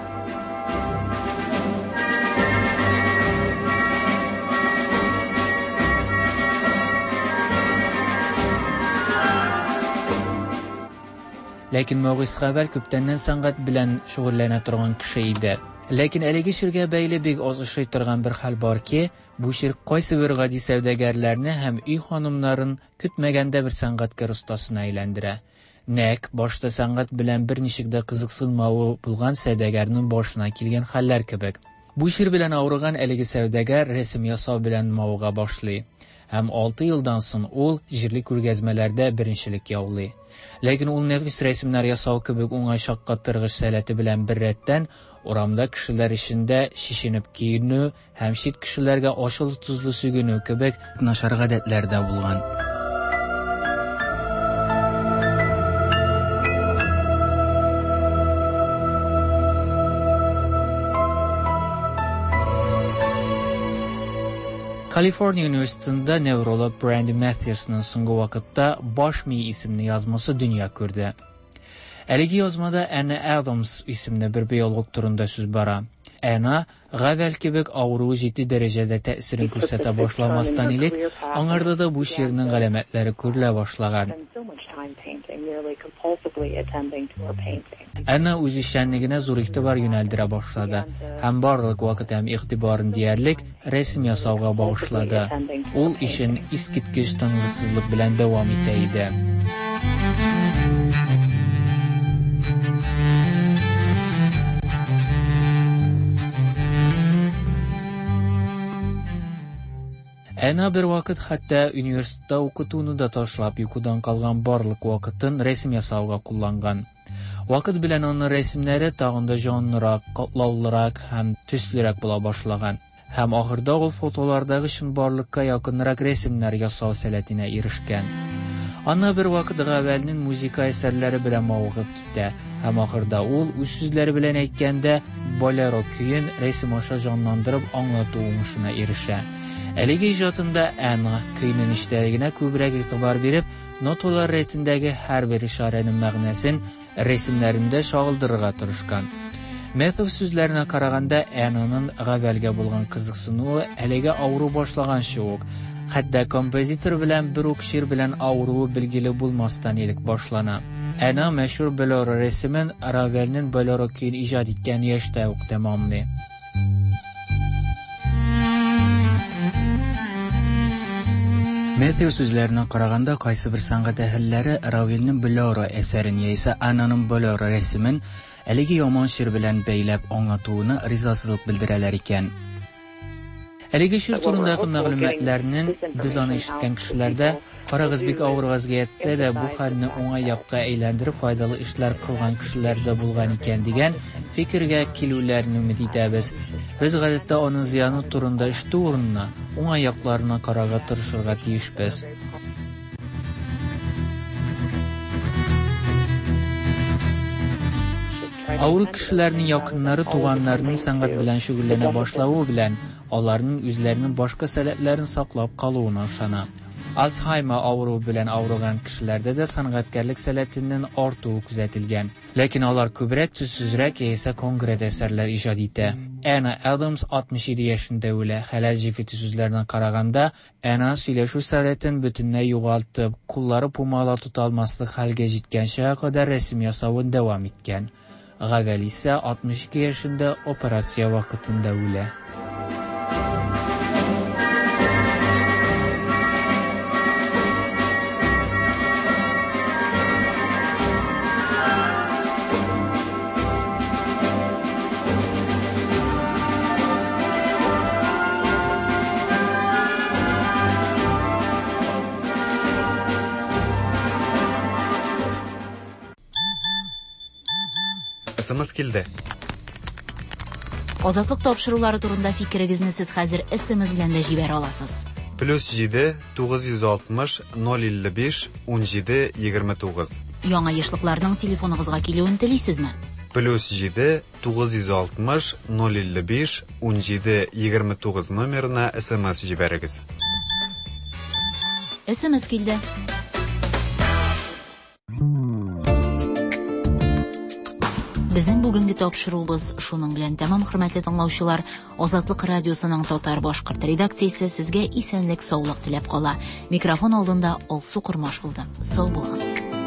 Ләкин Могис Габел күптәннән сәнгать белән шөгыльләнә торган кеше иде. Ләкин әлеге ширгә бәйле бик аз ошый торган бер хәл бар ки, бу шир кайсы бер гади сәүдәгәрләрне һәм үй ханымнарын көтмәгәндә бер сәнгатькә остасына әйләндерә. Нәк башта сәнгать белән бер ничек дә кызыксынмавы булган сәүдәгәрнең башына килгән хәлләр кебек. Бу шир белән авырган әлеге сәүдәгәр рәсем ясау белән мавыга башлый. Һәм алты елдан соң ул җирле күргәзмәләрдә беренчелек яулый. Ләкин ул нәфис рәсемнәр ясау кебек уңай шаккаттыргыч сәләте белән бер рәттән урамда кешеләр ишендә шишенеп киенү һәм чит кешеләргә ашыл тузлы сүгенү кебек начар гадәтләр дә булган. Калифорния университетында невролог Бренди Матthews'ның соңгы вакытта баш мие исемле язмасы дөнья күрде. Әлеге язмада Anna Adams исемле бер биолог турында сүз бара. Anna гавәл кебек авыруы җитди дәрәҗәдә тәэсирен күрсәтә башламастан элек, аңарда да бу ширнең галәмәтләре күрелә башлаган. Anna үз эшчәнлегенә зур игътибар юнәлдерә башлады һәм барлык вакыт һәм игътибарын диярлек рәсем ясауга багышлады. Ул ишен искиткеч тынгысызлык белән дәвам итә иде. Әнә бер вакыт хәтта университетта укытуны да ташлап, йокудан калган барлык вакытын рәсем ясауга кулланган. Вакыт белән аның рәсемнәре тагын да җанлырак, катлаулырак һәм төслерәк була башлаган. Һәм ахырда ул фотолардагы чынбарлыкка якынрак рәсемнәр ясау сәләтенә ирешкән. Аны бер вакыт гавәлнең музыка әсәрләре белән мавыгып китә. Һәм ахырда ул үз сүзләре белән әйткәндә болеро көен рәсем аша җанландырып аңлату уңышына ирешә. Әлеге иҗатында Әнна көйнең эчтәлегенә күбрәк игътибар биреп, ноталар рәтендәге һәр бер ишарәнең мәгънәсен рәсемнәрендә чагылдырырга тырышкан. Матthew сүзләренә караганда, Әннаның гавәлгә булган кызыксынуы әлегә авыру башлаганчы ук, хәтта композитор белән бер үк шир белән авыруы билгеле булмастан элек башлана. Әнна мәшһүр болеро рәсемен Равелнең болеро көен иҗат иткән яшьтә ук тәмамлый. Матthew сүзләренә караганда, кайсы бер сәнгать әһелләре Равелнең болеро әсәрен яисә Аннаның болеро рәсемен әлеге яман шир белән бәйләп аңлатуына ризасызлык белдерәләр икән. Әлеге шир турындагы мәгълүматларның без аны ишеткән кешеләрдә карагыз бик авыр вазгыятьтә дә бу хәлне уңай якка әйләндереп файдалы эшләр кылган кешеләр дә булган икән дигән фикергә килүләрне үмид итәбез. Без гадәттә аның зыяны турында эштә урынына уңай якларына карарга тырышырга тиешбез. Авыру кешеләрнең якыннары туганнарының сәнгать белән шөгыльләнә башлавы белән аларның үзләренең башка сәләтләрен саклап калуына ышана. Альцхаймер авыруы белән авырган кешеләрдә дә сәнгатькәрлек сәләтенең артуы күзәтелгән. Ләкин алар күбрәк төссезрәк яисә конкрет әсәрләр иҗат итә. Anna Adams алтмыш җиде яшендә үлә. Хәләл җифити сүзләренә караганда, Anna сөйләшү сәләтен бөтенләй югалтып, куллары пумала тута алмаслык хәлгә җиткәнчә кадәр рәсем ясавын дәвам иткән. Гавәл исә алтмыш ике яшендә операция вакытында үлә. Смс килде. Азатлык тапшырулары турында фикерегезне сез хәзер смс белән дә җибәрә аласыз. плюс җиде тугыз йөз алтмыш ноль илле биш унҗиде егерме тугыз. Яңа ешлыкларның телефоныгызга килүен телисезме? плюс җиде тугыз йөз алтмыш ноль илле биш унҗиде егерме тугыз номерына смс җибәрегез. Смс килде. Безнең бүгенге тапшыруыбыз шуның белән тәмам, хөрмәтле тыңлаучылар. Азатлык радиосының татар-башкорт редакциясе сезгә исәнлек, саулык теләп кала. Микрофон алдында Алсу Курмаш булды. Сау булыгыз.